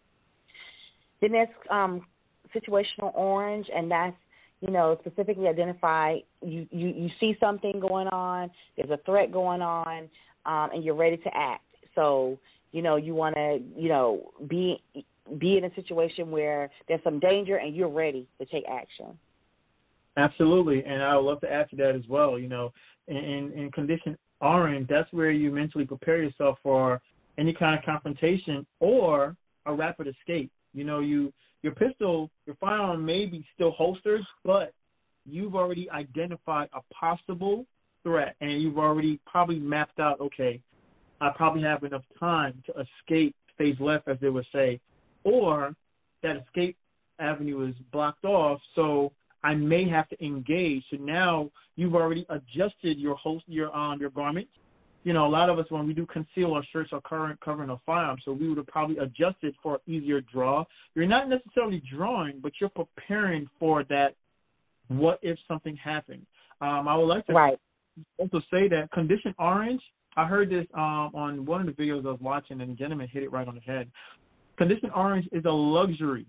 Then there's um, situational orange, and that's, you know, specifically identify, you, you, you see something going on, there's a threat going on, um, and you're ready to act. So, you know, you want to, you know, be be in a situation where there's some danger and you're ready to take action. Absolutely, and I would love to add to that as well. You know, in, in condition orange, that's where you mentally prepare yourself for any kind of confrontation or a rapid escape. You know, you your pistol, your firearm may be still holstered, but you've already identified a possible threat, and you've already probably mapped out, okay, I probably have enough time to escape phase left, as they would say, or that escape avenue is blocked off, so I may have to engage. So now you've already adjusted your host, your um, your garments. You know, a lot of us, when we do conceal our shirts or current covering our firearms, so we would have probably adjusted for an easier draw. You're not necessarily drawing, but you're preparing for that what if something happened. Um, I would like to right. also say that condition orange, I heard this um, on one of the videos I was watching, and the gentleman hit it right on the head. Condition orange is a luxury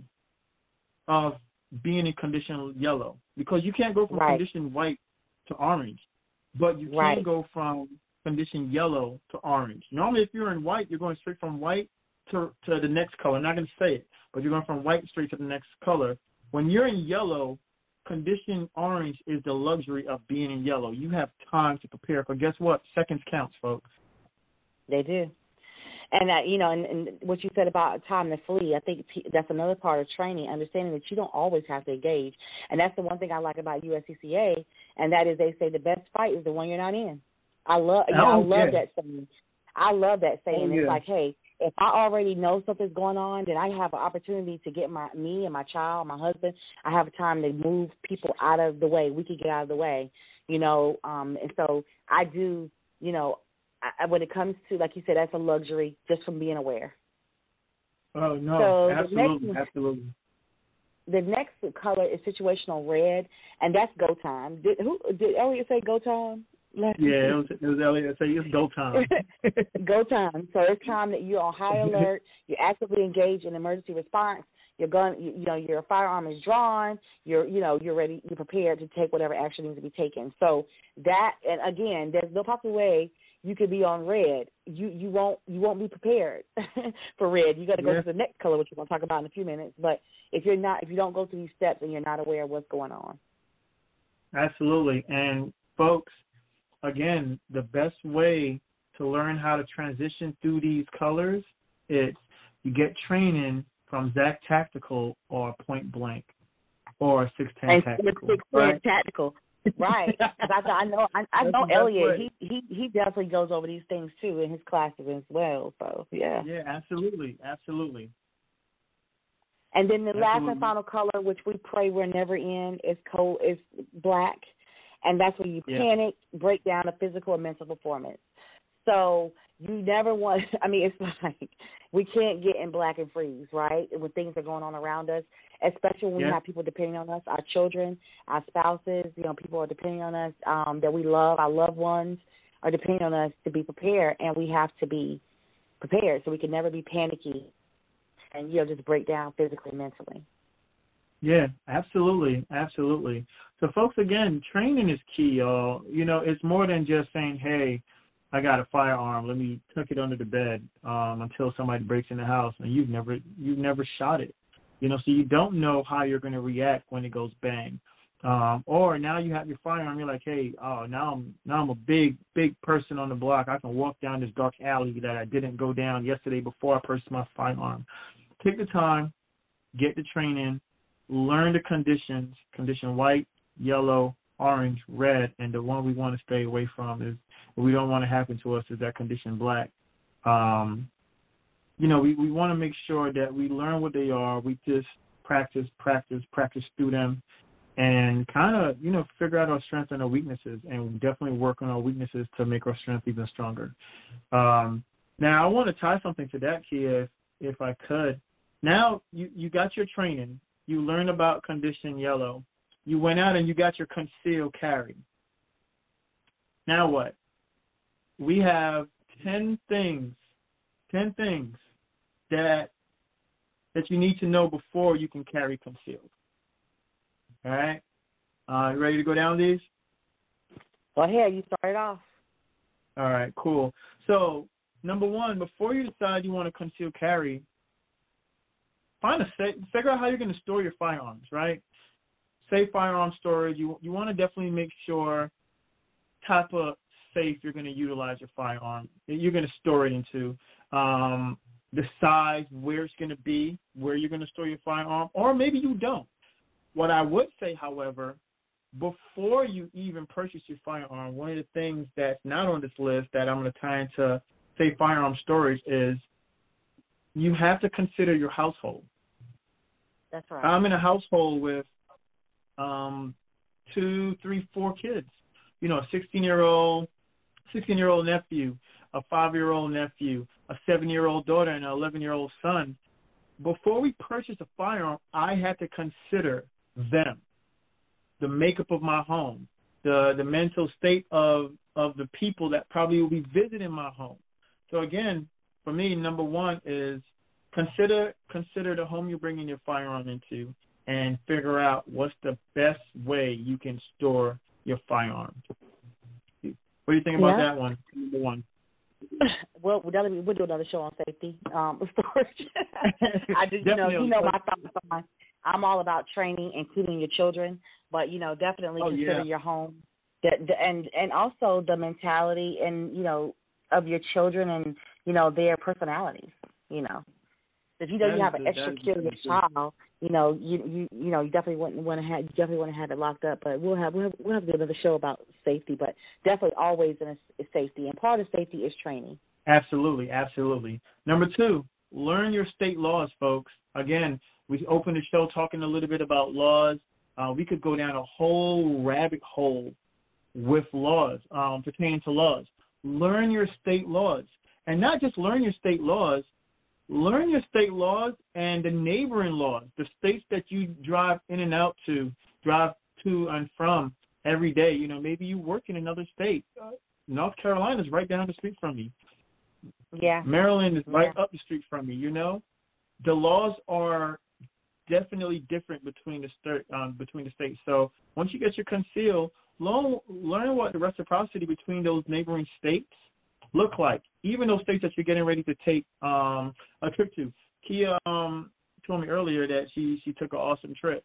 of being in condition yellow because you can't go from right. condition white to orange, but you right. can go from condition yellow to orange. Normally, if you're in white, you're going straight from white to, to the next color. I'm not going to say it, but you're going from white straight to the next color. When you're in yellow, condition orange is the luxury of being in yellow. You have time to prepare, because guess what? Seconds counts, folks. They do. And, uh, you know, and, and what you said about time to flee, I think that's another part of training, understanding that you don't always have to engage. And that's the one thing I like about U S C C A, and that is they say the best fight is the one you're not in. I love, you know, I love yeah. that saying. I love that saying. Oh, yeah. It's like, hey, if I already know something's going on, then I have an opportunity to get my me and my child, my husband, I have time to move people out of the way. We can get out of the way, you know. Um, and so I do, you know, I, when it comes to, like you said, that's a luxury just from being aware. Oh, no, so absolutely, the next, absolutely. The next color is situational red, and that's go time. Did, who, did Elliot say go time? Yeah, it was, it was Elliot say it's go time. Go time. So it's time that you're on high alert. You're actively engaged in emergency response. Your gun, you, you know, your firearm is drawn. You're, you know, you're ready. You're prepared to take whatever action needs to be taken. So that, and again, there's no possible way you could be on red. You you won't you won't be prepared for red. You got to go yeah. to the next color, which we're going to talk about in a few minutes. But if you're not, if you don't go through these steps and you're not aware of what's going on. Absolutely, and folks, again, the best way to learn how to transition through these colors is you get training from Zach Tactical or Point Blank or six ten Tactical. six ten right? Tactical. Right. I, I know I, I know Elliot. He, he he definitely goes over these things too in his classes as well. So yeah. Yeah, absolutely, absolutely. And then the Absolutely. last and final color, which we pray we're never in, is cold, is black. And that's when you yeah. panic, break down a physical and mental performance. So you never want, I mean, it's like we can't get in black and freeze, right, when things are going on around us, especially when yeah. we have people depending on us, our children, our spouses, you know, people are depending on us um, that we love, our loved ones are depending on us to be prepared, and we have to be prepared so we can never be panicky and, you know, just break down physically and mentally. Yeah, absolutely, absolutely. So, folks, again, training is key, y'all. You know, it's more than just saying, hey, I got a firearm, let me tuck it under the bed um, until somebody breaks in the house, and you've never you've never shot it. You know, so you don't know how you're going to react when it goes bang. Um, or now you have your firearm, you're like, hey, oh, now I'm now I'm a big, big person on the block. I can walk down this dark alley that I didn't go down yesterday before I purchased my firearm. Take the time, get the training, learn the conditions, condition white, yellow, orange, red, and the one we want to stay away from is, we don't want to happen to us is that condition black. Um, you know, we, we want to make sure that we learn what they are. We just practice, practice, practice through them and kind of, you know, figure out our strengths and our weaknesses and definitely work on our weaknesses to make our strength even stronger. Um, now, I want to tie something to that, Kia, if, if I could. Now, you, you got your training. You learned about condition yellow. You went out and you got your concealed carry. Now what? We have ten things, ten things that that you need to know before you can carry concealed. All right? Uh, you ready to go down these? Go ahead. You start it off. All right, cool. So, number one, before you decide you want to conceal carry, find a safe, figure out how you're going to store your firearms, right? Safe firearm storage. You you want to definitely make sure type of safe you're going to utilize your firearm, you're going to store it into, um, the size, where it's going to be, where you're going to store your firearm, or maybe you don't. What I would say, however, before you even purchase your firearm, one of the things that's not on this list that I'm going to tie into safe firearm storage is you have to consider your household. That's right. I'm in a household with um, two, three, four kids. You know, a sixteen-year-old, sixteen-year-old nephew, a five-year-old nephew, a seven-year-old daughter, and an eleven-year-old son. Before we purchase a firearm, I had to consider them, the makeup of my home, the the mental state of of the people that probably will be visiting my home. So again, for me, number one is consider consider the home you're bringing your firearm into, and figure out what's the best way you can store your firearm. What do you think about yeah. that one? Number one. Well, we'll do, we'll do another show on safety um, storage. I just, you know, you know my thoughts on. I'm all about training, including your children, but you know, definitely oh, consider yeah. your home, the, the, and and also the mentality and you know of your children and you know their personalities. You know, if you know that you have an the, extra curious child, you know, you you you know you definitely wouldn't want to have you definitely want to have it locked up. But we'll have we'll have, we'll have to do another show about safety, but definitely always in a, is safety, and part of safety is training. Absolutely, absolutely. Number two, learn your state laws, folks. Again, we opened the show talking a little bit about laws. Uh, we could go down a whole rabbit hole with laws, um, pertaining to laws. Learn your state laws. And not just learn your state laws, learn your state laws and the neighboring laws, the states that you drive in and out to, drive to and from every day. You know, maybe you work in another state. Uh, North Carolina is right down the street from me. Yeah. Maryland is right yeah. up the street from me, you know. The laws are definitely different between the state, um, between the states. So once you get your conceal, learn, learn what the reciprocity between those neighboring states look like. Even those states that you're getting ready to take um, a trip to. Kia um, told me earlier that she, she took an awesome trip.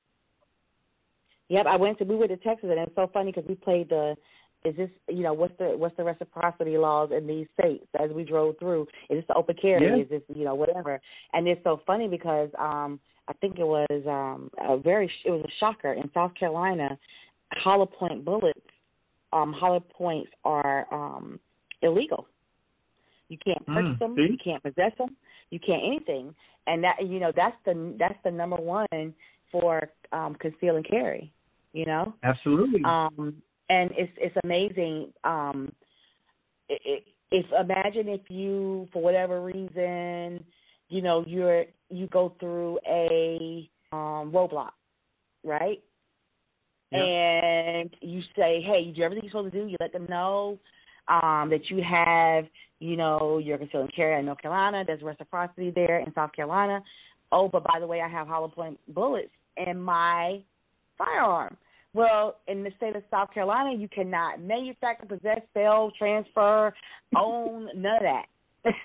Yep, I went to we went to Texas, and it's so funny because we played the. Is this, you know, what's the what's the reciprocity laws in these states as we drove through? Is this open carry? Yeah. Is this, you know, whatever? And it's so funny because um, I think it was um, a very, it was a shocker in South Carolina. Hollow point bullets, um, hollow points are um, illegal. You can't purchase mm, them. see? You can't possess them. You can't anything. And that, you know, that's the that's the number one for um, conceal and carry. You know, absolutely. Um, and it's it's amazing. Um, it, it, if imagine if you, for whatever reason, you know, you're you go through a um, roadblock, right? Yeah. And you say, hey, you do everything you're supposed to do. You let them know um, that you have, you know, your conceal and carry in North Carolina. There's reciprocity there in South Carolina. Oh, but by the way, I have hollow point bullets in my firearm. Well, in the state of South Carolina, you cannot manufacture, possess, sell, transfer, own, none of that.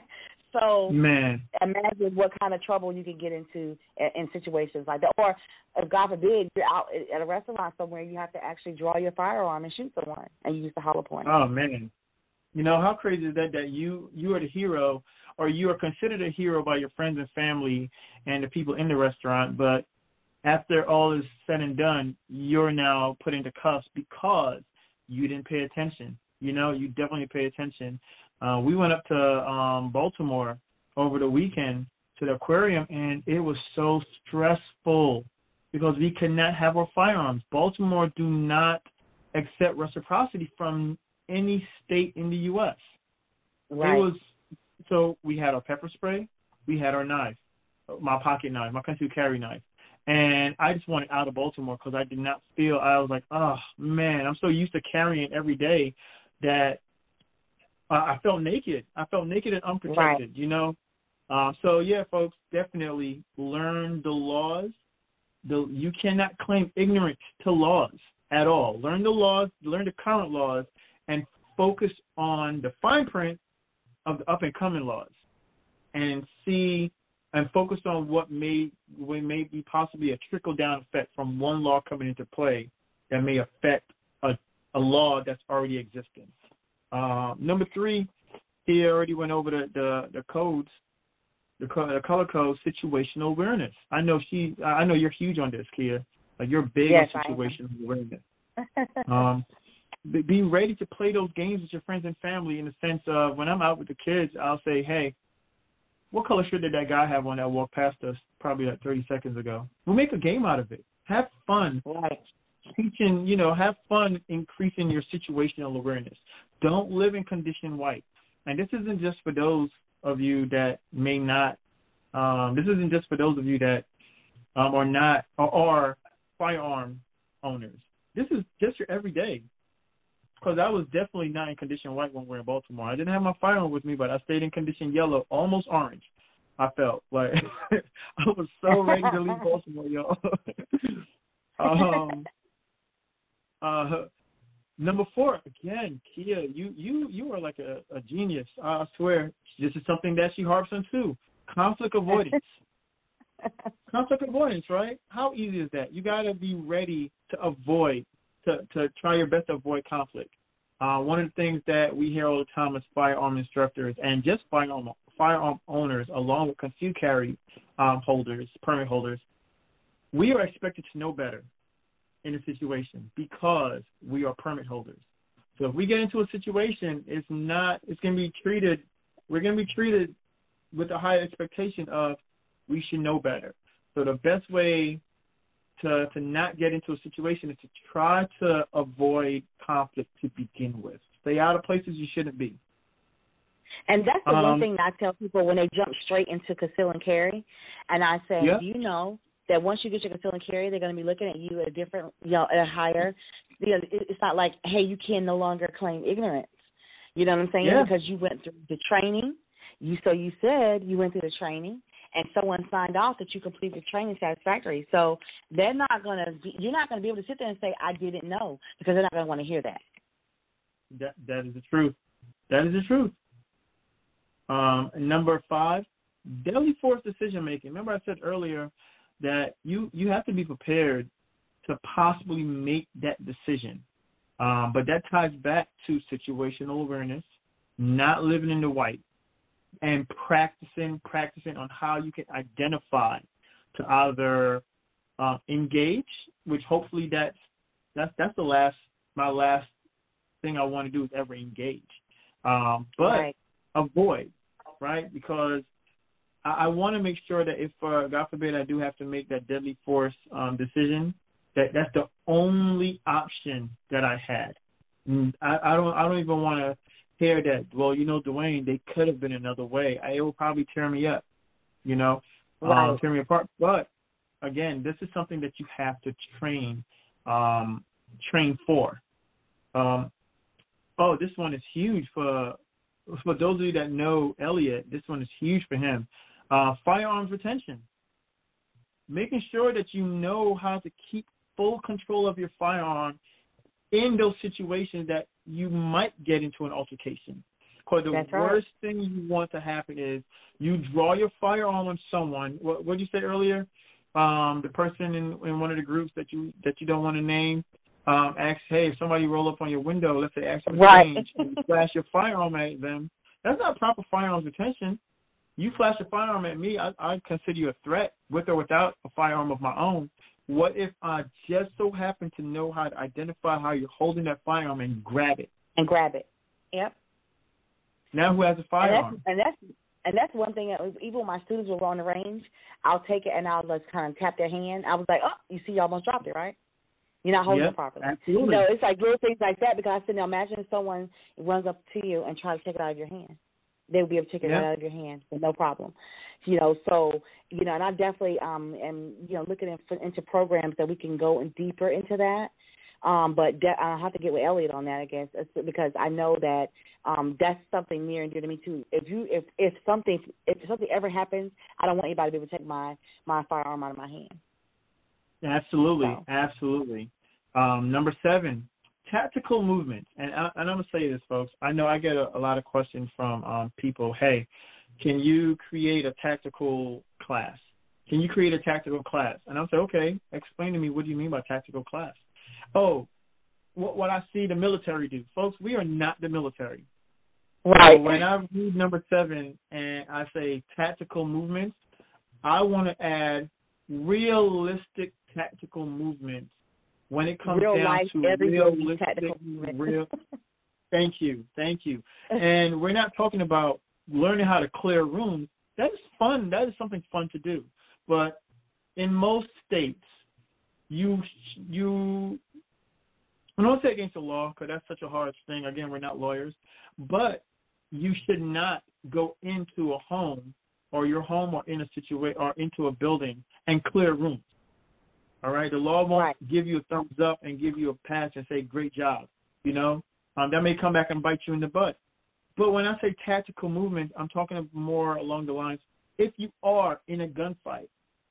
So Man. imagine what kind of trouble you can get into in, in situations like that. Or, if God forbid, you're out at a restaurant somewhere, you have to actually draw your firearm and shoot someone and use the hollow point. Oh, man. You know, how crazy is that, that you, you are the hero, or you are considered a hero by your friends and family and the people in the restaurant, but after all is said and done, you're now put into cuffs because you didn't pay attention. You know, you definitely pay attention. Uh, we went up to um, Baltimore over the weekend to the aquarium, and it was so stressful because we could not have our firearms. Baltimore do not accept reciprocity from any state in the U S Right. It was so we had our pepper spray, we had our knife, my pocket knife, my concealed carry knife. And I just wanted out of Baltimore because I did not feel, I was like, oh, man, I'm so used to carrying every day that uh, I felt naked. I felt naked and unprotected, Right. you know. Uh, so, yeah, folks, definitely learn the laws. The, you cannot claim ignorance to laws at all. Learn the laws, learn the current laws, and focus on the fine print of the up-and-coming laws and see and focus on what may what may be possibly a trickle-down effect from one law coming into play that may affect a, a law that's already existing. Uh, number three, he already went over the, the, the codes, the, the color code, situational awareness. I know she. I know you're huge on this, Kia. Like you're big yes, on situational awareness. um, be, be ready to play those games with your friends and family in the sense of when I'm out with the kids, I'll say, hey, what color shirt did that guy have on that walked past us probably like thirty seconds ago? We'll make a game out of it. Have fun. Right. Teaching, you know, have fun increasing your situational awareness. Don't live in condition white. And this isn't just for those of you that may not, um, this isn't just for those of you that um, are not, or are firearm owners. This is just your everyday. Because I was definitely not in condition white when we were in Baltimore. I didn't have my firearm with me, but I stayed in condition yellow, almost orange. I felt like I was so ready to leave Baltimore, y'all. um, uh, number four, again, Kia, you you you are like a, a genius. I swear, this is something that she harps on too. Conflict avoidance. Conflict avoidance, right? How easy is that? You got to be ready to avoid. To, to try your best to avoid conflict. Uh, one of the things that we hear all the time as firearm instructors and just firearm firearm owners, along with concealed carry um, holders, permit holders, we are expected to know better in a situation because we are permit holders. So if we get into a situation, it's not. It's going to be treated. We're going to be treated with a high expectation of we should know better. So the best way To, to not get into a situation is to try to avoid conflict to begin with. Stay out of places you shouldn't be. And that's the um, one thing I tell people when they jump straight into conceal and carry. And I say, yeah. do you know that once you get your conceal and carry, they're going to be looking at you at a different, you know, at a higher. You know, it's not like, hey, you can no longer claim ignorance. You know what I'm saying? Yeah. Because you went through the training. You so you said you went through the training. And someone signed off that you completed the training satisfactorily. So they're not going to be, you're not going to be able to sit there and say, I didn't know, because they're not going to want to hear that. That That is the truth. That is the truth. Um, number five, deadly force decision making. Remember I said earlier that you, you have to be prepared to possibly make that decision. Um, but that ties back to situational awareness, not living in the white, and practicing, practicing on how you can identify to either uh, engage, which hopefully that's that's that's the last my last thing I want to do is ever engage. Um, but right. avoid, right? Because I, I want to make sure that if, uh, God forbid, I do have to make that deadly force um, decision, that that's the only option that I had. And I, I don't I don't even want to hear that, well, you know, Dwayne, they could have been another way. I, it will probably tear me up, you know, right. um, tear me apart. But, again, this is something that you have to train um, train for. Um, oh, this one is huge for for those of you that know Elliot. This one is huge for him. Uh, firearms retention. Making sure that you know how to keep full control of your firearm in those situations that you might get into an altercation. Because the That's worst right. thing you want to happen is you draw your firearm on someone. What, what did you say earlier? Um, the person in, in one of the groups that you that you don't want to name um, asks, hey, if somebody roll up on your window, let's say ask for Right. change, and you flash your firearm at them. That's not proper firearms retention. You flash a firearm at me, I, I consider you a threat with or without a firearm of my own. What if I just so happen to know how to identify how you're holding that firearm and grab it? And grab it. Yep. Now who has a firearm? And that's, and that's and that's one thing. That was, even when my students were on the range, I'll take it and I'll just kind of tap their hand. I was like, oh, you see, you almost dropped it, right? You're not holding Yep, it properly. absolutely. You know, it's like little things like that, because I said, now imagine if someone runs up to you and tries to take it out of your hand. They would be able to take it yep. out of your hand with no problem. You know, so, you know, and I definitely um, am, you know, looking in, into programs that we can go in deeper into that. Um, but de- I'll have to get with Elliot on that, I guess, because I know that um, that's something near and dear to me too. If you, if, if something, if something ever happens, I don't want anybody to be able to take my, my firearm out of my hand. Absolutely, So. absolutely. Um, number seven, tactical movements. And, I, and I'm going to say this, folks. I know I get a, a lot of questions from um, people, hey, can you create a tactical class? Can you create a tactical class? And I'll say, okay, explain to me, what do you mean by tactical class? Oh, what, what I see the military do. Folks, we are not the military. Right. So when I read number seven and I say tactical movements, I want to add realistic tactical movements when it comes real down life, to realistic, tactical movement. real. Thank you, thank you. And we're not talking about learning how to clear rooms. That is fun. That is something fun to do. But in most states, you you. I don't say against the law, because that's such a hard thing. Again, we're not lawyers, but you should not go into a home or your home or in a situation or into a building and clear rooms. All right, the law won't right. give you a thumbs up and give you a pass and say great job. You know, um, that may come back and bite you in the butt. But when I say tactical movement, I'm talking more along the lines. If you are in a gunfight,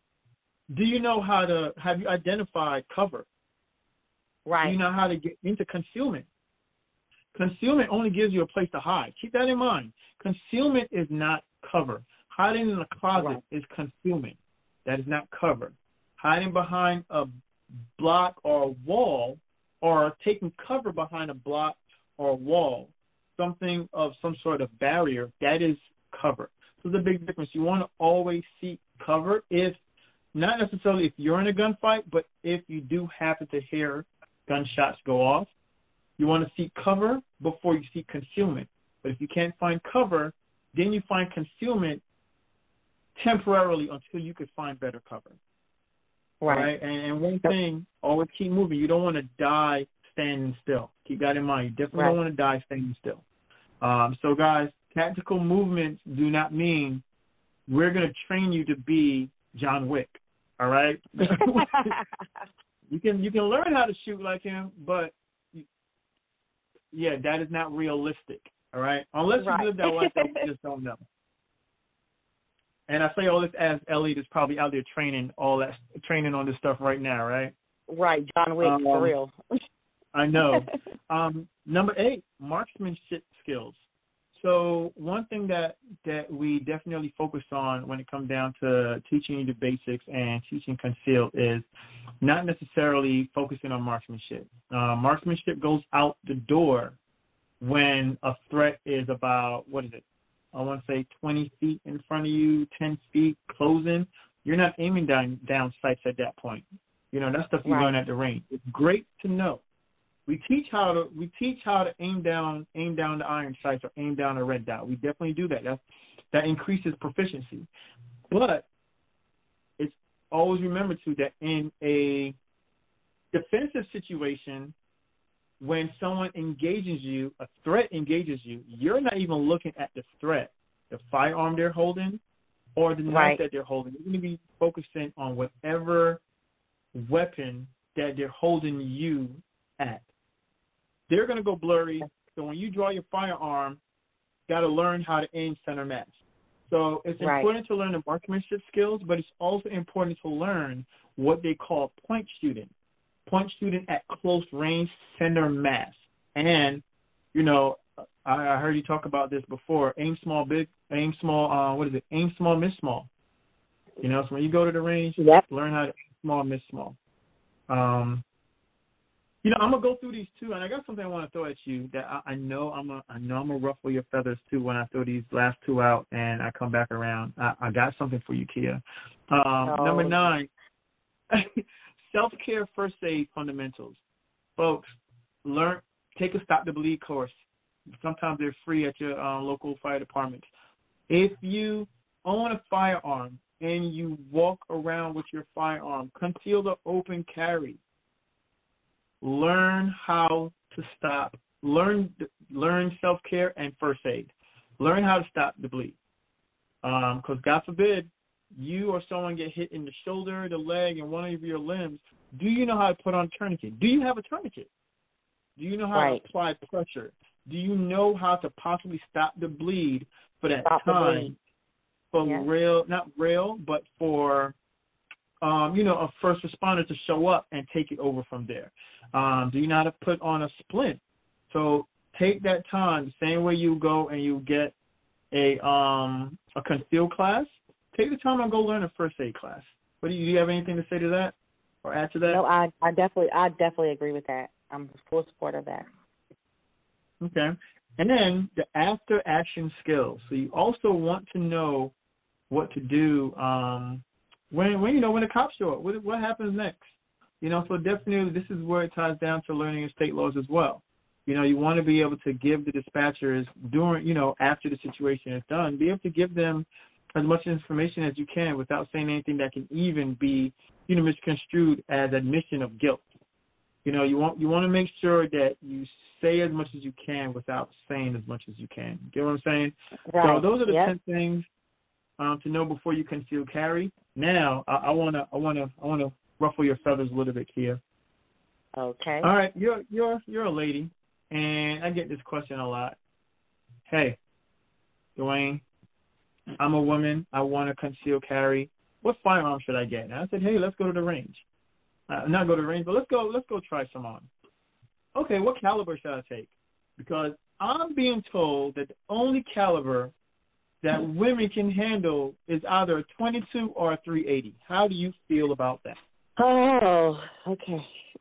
do you know how to have you identified cover? Right. Do you know how to get into concealment? Concealment only gives you a place to hide. Keep that in mind. Concealment is not cover. Hiding in a closet right. is concealment. That is not cover. Hiding behind a block or a wall, or taking cover behind a block or a wall, something of some sort of barrier, that is cover. So there's a big difference. You want to always seek cover, if not necessarily if you're in a gunfight, but if you do happen to hear gunshots go off, you want to seek cover before you seek concealment. But if you can't find cover, then you find concealment temporarily until you could find better cover. Right. right? And, and one thing, always keep moving. You don't want to die standing still. Keep that in mind. You definitely right. don't want to die standing still. Um, so, guys, tactical movements do not mean we're going to train you to be John Wick, all right? You can you can learn how to shoot like him, but yeah, that is not realistic. All right, unless right. you live that life, that we just don't know. And I say all this as Elliot is probably out there training all that training on this stuff right now, right? Right, John Wick, um, for real. I know. Um, number eight, marksmanship skills. So one thing that, that we definitely focus on when it comes down to teaching you the basics and teaching concealed is not necessarily focusing on marksmanship. Uh, marksmanship goes out the door when a threat is about, what is it? I want to say twenty feet in front of you, ten feet closing. You're not aiming down, down sights at that point. You know, that stuff you right. learn at the range. It's great to know. We teach how to we teach how to aim down aim down the iron sights or aim down a red dot. We definitely do that. That that increases proficiency. But it's always remember too that in a defensive situation, when someone engages you, a threat engages you, you're not even looking at the threat, the firearm they're holding, or the knife right. that they're holding. You're going to be focusing on whatever weapon that they're holding you at. They're going to go blurry. So when you draw your firearm, you got to learn how to aim center mass. So it's right. important to learn the marksmanship skills, but it's also important to learn what they call point shooting. Point shooting at close range, center mass. And, you know, I, I heard you talk about this before. Aim small, big, aim small, uh, what is it? Aim small, miss small. You know, so when you go to the range, yep. learn how to aim small, miss small. Um, you know, I'm gonna go through these too, and I got something I want to throw at you that I, I know I'm a, I know I'm gonna ruffle your feathers too when I throw these last two out and I come back around. I, I got something for you, Kia. Um, oh. Number nine. Self-care first aid fundamentals. Folks, learn, take a Stop the Bleed course. Sometimes they're free at your uh, local fire department. If you own a firearm and you walk around with your firearm, concealed or open carry, learn how to stop. Learn learn self-care and first aid. Learn how to stop the bleed. Because um, God forbid, you or someone get hit in the shoulder, the leg, and one of your limbs, do you know how to put on a tourniquet? Do you have a tourniquet? Do you know how right. to apply pressure? Do you know how to possibly stop the bleed for that stop time? For yeah. real, not real, but for, um, you know, a first responder to show up and take it over from there. Um, do you know how to put on a splint? So take that time, the same way you go and you get a um, a concealed class. Take the time and go learn a first aid class. What do you, do you have anything to say to that or add to that? No, I, I definitely, I definitely agree with that. I'm full support of that. Okay. And then the after action skills. So you also want to know what to do um, when, when you know when the cops show up. What, what happens next? You know, so definitely this is where it ties down to learning state laws as well. You know, you want to be able to give the dispatchers during, you know, after the situation is done, be able to give them as much information as you can without saying anything that can even be, you know, misconstrued as admission of guilt. You know, you want you want to make sure that you say as much as you can without saying as much as you can. Get what I'm saying? Right. So those are the yep. ten things um, to know before you conceal carry. Now, I want to I want to I want to ruffle your feathers a little bit here. Okay. All right, you're you're you're a lady, and I get this question a lot. Hey, Dwayne, I'm a woman. I want to conceal carry. What firearm should I get? And I said, hey, let's go to the range. Uh, not go to the range, but let's go. Let's go try some on. Okay, what caliber should I take? Because I'm being told that the only caliber that women can handle is either a twenty-two or a three eighty. How do you feel about that? Oh, okay.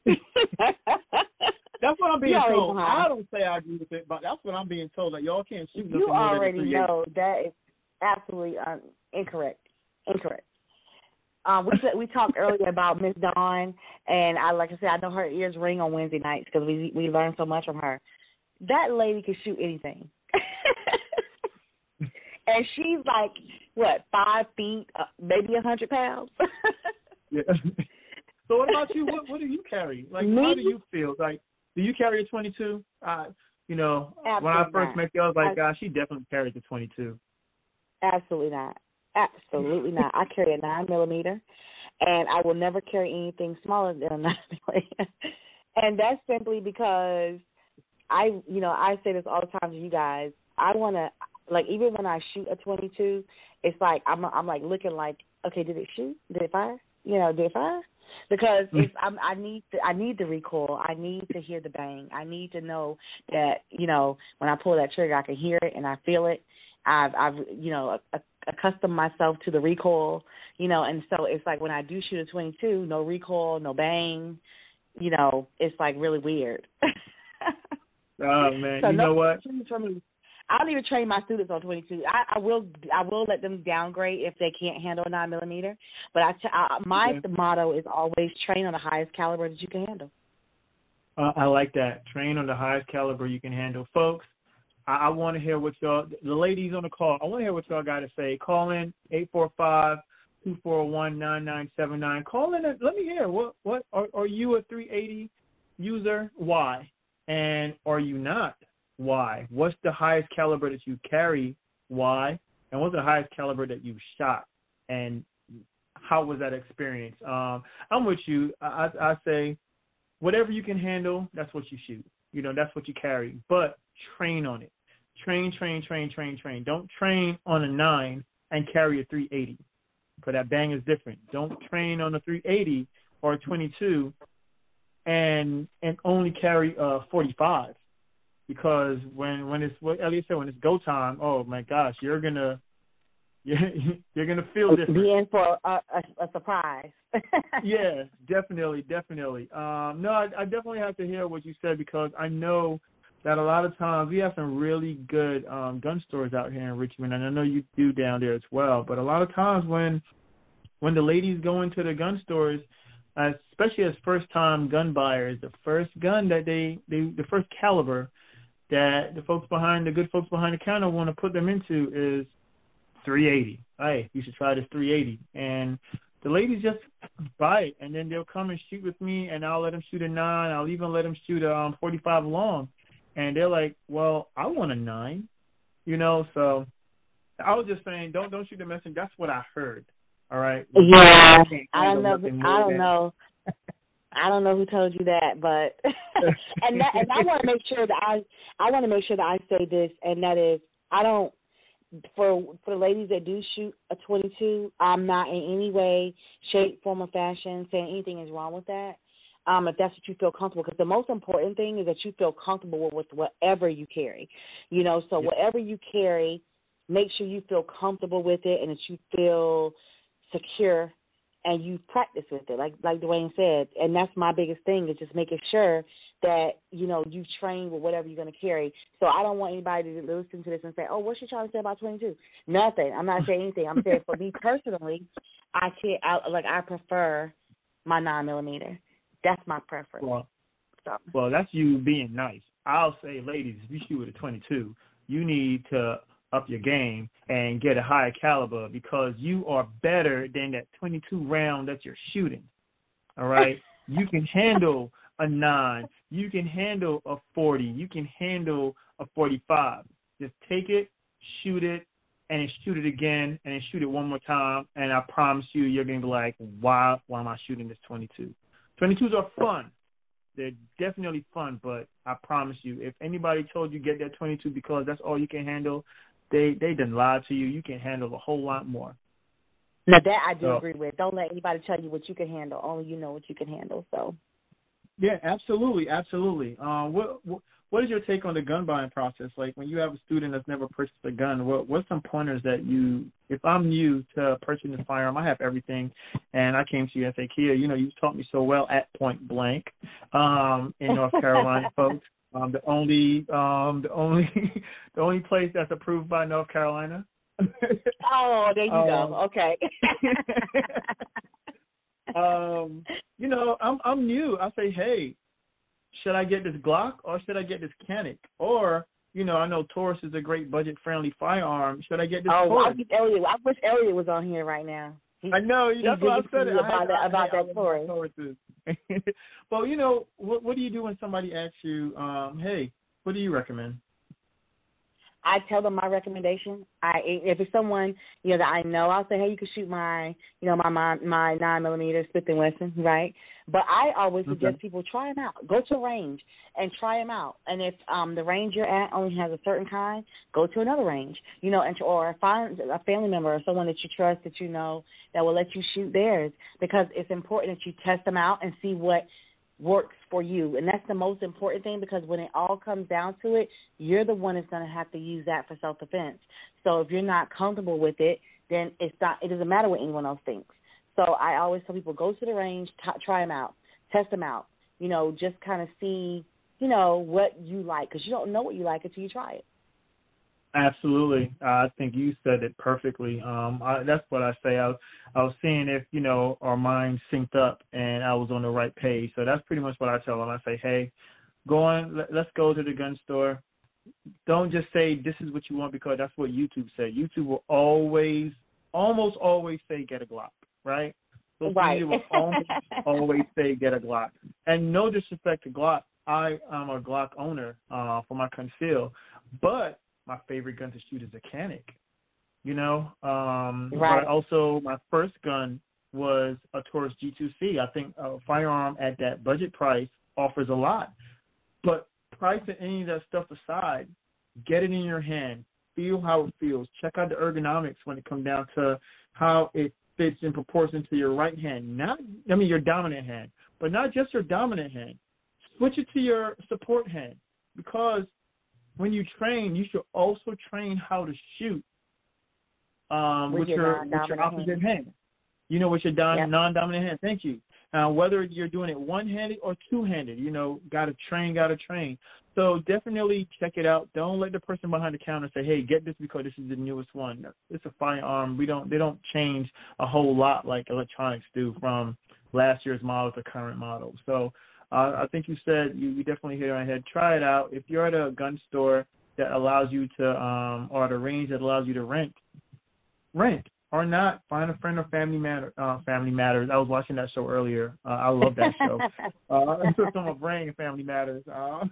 That's what I'm being you told. I don't say I agree with it, but that's what I'm being told, that y'all can't shoot nothing You more already than know that is absolutely um, incorrect. Incorrect. Um, we we talked earlier about Miss Dawn, and I like I said, I know her ears ring on Wednesday nights because we we learn so much from her. That lady can shoot anything, and she's like what five feet, uh, maybe a hundred pounds. Yeah. So what about you? What what do you carry? Like, Me? how do you feel? Like, do you carry a twenty-two? Uh, you know, Absolutely when I first not. met you, I was like, I, gosh, she definitely carried the twenty-two. Absolutely not. Absolutely not. I carry a nine millimeter, and I will never carry anything smaller than a nine millimeter. And that's simply because I, you know, I say this all the time to you guys. I want to, like, even when I shoot a twenty-two, it's like I'm, I'm like looking like, okay, did it shoot? Did it fire? You know, did it fire? Because it's, I'm, I need, to, I need the recoil. I need to hear the bang. I need to know that, you know, when I pull that trigger, I can hear it and I feel it. I've, I've, you know, accustomed myself to the recoil, you know, and so it's like when I do shoot a twenty-two, no recoil, no bang, you know, it's like really weird. Oh man, so you no know what? For me. I don't even train my students on twenty-two. I, I will, I will let them downgrade if they can't handle a nine millimeter. But I, t- I my Okay. motto is always train on the highest caliber that you can handle. Uh, I like that. Train on the highest caliber you can handle. Folks, I, I want to hear what y'all, the ladies on the call, I want to hear what y'all got to say. Call in eight four five, two four one, nine nine seven nine. Call in and let me hear. What, what are, are you a three eighty user? Why? And are you not? Why? What's the highest caliber that you carry? Why? And what's the highest caliber that you shot? And how was that experience? Um, I'm with you. I, I say whatever you can handle, that's what you shoot. You know, that's what you carry. But train on it. Train, train, train, train, train. Don't train on a nine and carry a three eighty. Because that bang is different. Don't train on a three eighty or a twenty-two and and only carry a forty-five. Because when, when it's what Elliot said, when it's go time, oh my gosh, you're gonna you're, you're gonna feel different. Be in for a, a, a surprise. Yeah, definitely, definitely. Um, no, I, I definitely have to hear what you said because I know that a lot of times we have some really good um, gun stores out here in Richmond, and I know you do down there as well. But a lot of times when when the ladies go into the gun stores, especially as first-time gun buyers, the first gun that they, they the first caliber that the folks behind, the good folks behind the counter want to put them into is three eighty. Hey, you should try this three eighty. And the ladies just buy it, and then they'll come and shoot with me, and I'll let them shoot a nine. I'll even let them shoot a um, forty-five long. And they're like, well, I want a nine, you know. So I was just saying, don't don't shoot the messenger. That's what I heard. All right. Yeah, I don't know. I don't know. I don't know who told you that, but and that, and I want to make sure that I I want to make sure that I say this, and that is I don't for for the ladies that do shoot a twenty-two, I'm not in any way, shape, form, or fashion saying anything is wrong with that. Um, if that's what you feel comfortable, because the most important thing is that you feel comfortable with whatever you carry, you know. So yep. whatever you carry, make sure you feel comfortable with it and that you feel secure. And you practice with it, like like Dwayne said. And that's my biggest thing is just making sure that, you know, you train with whatever you're going to carry. So I don't want anybody to listen to this and say, oh, what's she trying to say about twenty-two? Nothing. I'm not saying anything. I'm saying for me personally, I can't, I, like, I prefer my nine millimeter. That's my preference. Well, so. well, that's you being nice. I'll say, ladies, if you shoot with a twenty-two, you need to up your game and get a higher caliber because you are better than that twenty-two round that you're shooting. All right? You can handle a nine. You can handle a forty. You can handle a forty-five. Just take it, shoot it, and then shoot it again, and then shoot it one more time, and I promise you, you're going to be like, why, why am I shooting this twenty-two? twenty-twos are fun. They're definitely fun, but I promise you, if anybody told you get that twenty-two because that's all you can handle, They they done lied to you. You can handle a whole lot more. Now that I do so, agree with. Don't let anybody tell you what you can handle. Only you know what you can handle. So. Yeah, absolutely, absolutely. Um, what, what what is your take on the gun buying process? Like when you have a student that's never purchased a gun, what what's some pointers that you? If I'm new to purchasing a firearm, I have everything, and I came to you and say, Kia, you know, you taught me so well at Point Blank, um, in North Carolina, folks. Um, the only, um, the only, the only place that's approved by North Carolina. Oh, there you um, go. Okay. um, you know, I'm I'm new. I say, hey, should I get this Glock or should I get this Canik? Or, you know, I know Taurus is a great budget-friendly firearm. Should I get this? Oh, Taurus? I wish Elliot. I wish Elliot was on here right now. He, I know. That's what I said. About that, about I, that Taurus. Well, you know, what what do you do when somebody asks you, um, hey, what do you recommend? I tell them my recommendation. I if it's someone, you know, that I know, I'll say, hey, you can shoot my, you know, my my, my nine millimeter Smith and Wesson, right? But I always okay. suggest people try them out. Go to a range and try them out. And if um the range you're at only has a certain kind, go to another range, you know, and or find a family member or someone that you trust that you know that will let you shoot theirs, because it's important that you test them out and see what works for you. And that's the most important thing, because when it all comes down to it, you're the one that's going to have to use that for self-defense. So if you're not comfortable with it, then it's not, it doesn't matter what anyone else thinks. So I always tell people, go to the range, t- try them out, test them out, you know, just kind of see, you know, what you like, because you don't know what you like until you try it. Absolutely. Uh, I think you said it perfectly. Um, I, that's what I say. I was, I was seeing if, you know, our minds synced up and I was on the right page. So that's pretty much what I tell them. I say, hey, go on, let, let's go to the gun store. Don't just say this is what you want because that's what YouTube said. YouTube will always, almost always say get a Glock, right? Social right. media will almost always say get a Glock. And no disrespect to Glock. I am a Glock owner uh, for my conceal, but my favorite gun to shoot is a Canic, you know. Um, right. But also my first gun was a Taurus G two C. I think a firearm at that budget price offers a lot. But pricing any of that stuff aside, get it in your hand, feel how it feels, check out the ergonomics when it comes down to how it fits in proportion to your right hand. Not, I mean, your dominant hand, but not just your dominant hand. Switch it to your support hand because when you train, you should also train how to shoot um, with, with your with your opposite hand. hand. You know, with your don- yep. non-dominant hand. Thank you. Now, whether you're doing it one-handed or two-handed, you know, got to train, got to train. So definitely check it out. Don't let the person behind the counter say, "Hey, get this because this is the newest one." It's a firearm. We don't. They don't change a whole lot like electronics do from last year's model to current model. So. Uh, I think you said you, you definitely hit it on the head. Try it out. If you're at a gun store that allows you to, um, or at a range that allows you to rent, rent or not. Find a friend or family matter. Uh, family Matters. I was watching that show earlier. Uh, I love that show. uh, it's just on my brain. Family Matters. Uh,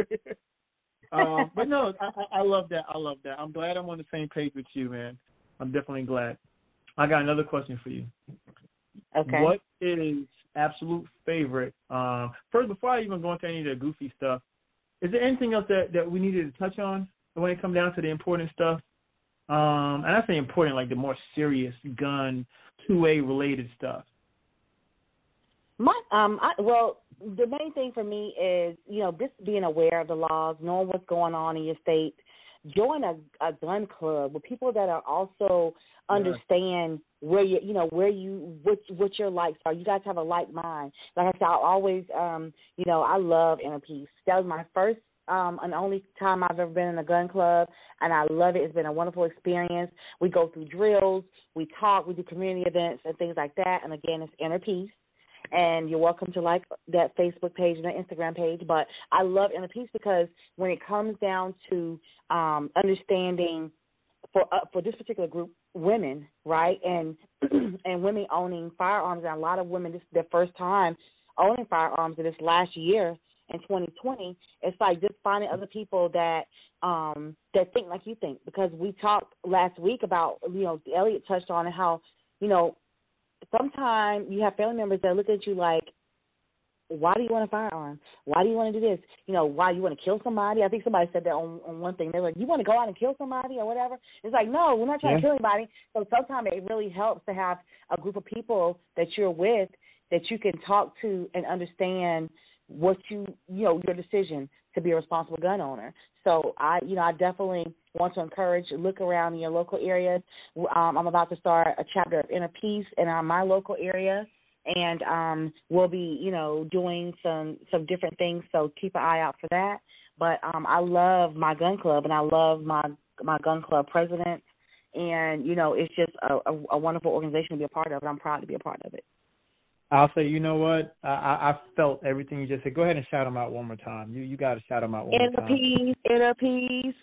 uh, but no, I, I love that. I love that. I'm glad I'm on the same page with you, man. I'm definitely glad. I got another question for you. Okay. What is absolute favorite? Um, first, before I even go into any of the goofy stuff, is there anything else that, that we needed to touch on when it comes down to the important stuff? Um, and I say important, like the more serious gun, two A related stuff. My um, I, well, the main thing for me is, you know, just being aware of the laws, knowing what's going on in your state. Join a, a gun club with people that are also yeah. understand where you, you know, where you, what, what your likes are. You guys have a like mind. Like I said, I always, um, you know, I love Inner Peace. That was my first um, and only time I've ever been in a gun club, and I love it. It's been a wonderful experience. We go through drills, we talk, we do community events and things like that. And again, it's Inner Peace. And you're welcome to like that Facebook page and that Instagram page. But I love Inner Peace because when it comes down to um, understanding for uh, for this particular group, women, right, and and women owning firearms, and a lot of women, this is their first time owning firearms in this last year in twenty twenty. It's like just finding other people that um, that think like you think. Because we talked last week about, you know, Elliot touched on it, how, you know, sometimes you have family members that look at you like, why do you want a firearm? Why do you want to do this? You know, why you want to kill somebody? I think somebody said that on, on one thing. They're like, you want to go out and kill somebody or whatever? It's like, no, we're not trying yeah. to kill anybody. So sometimes it really helps to have a group of people that you're with that you can talk to and understand what you, you know, your decision to be a responsible gun owner. So I, you know, I definitely want to encourage, look around in your local areas. Um, I'm about to start a chapter of Inner Peace in uh, my local area, and um, we'll be, you know, doing some, some different things. So keep an eye out for that. But um, I love my gun club, and I love my my gun club president. And, you know, it's just a, a, a wonderful organization to be a part of, and I'm proud to be a part of it. I'll say, you know what? I, I felt everything you just said. Go ahead and shout them out one more time. You you got to shout them out one Inner more time. Peace, Inner Peace.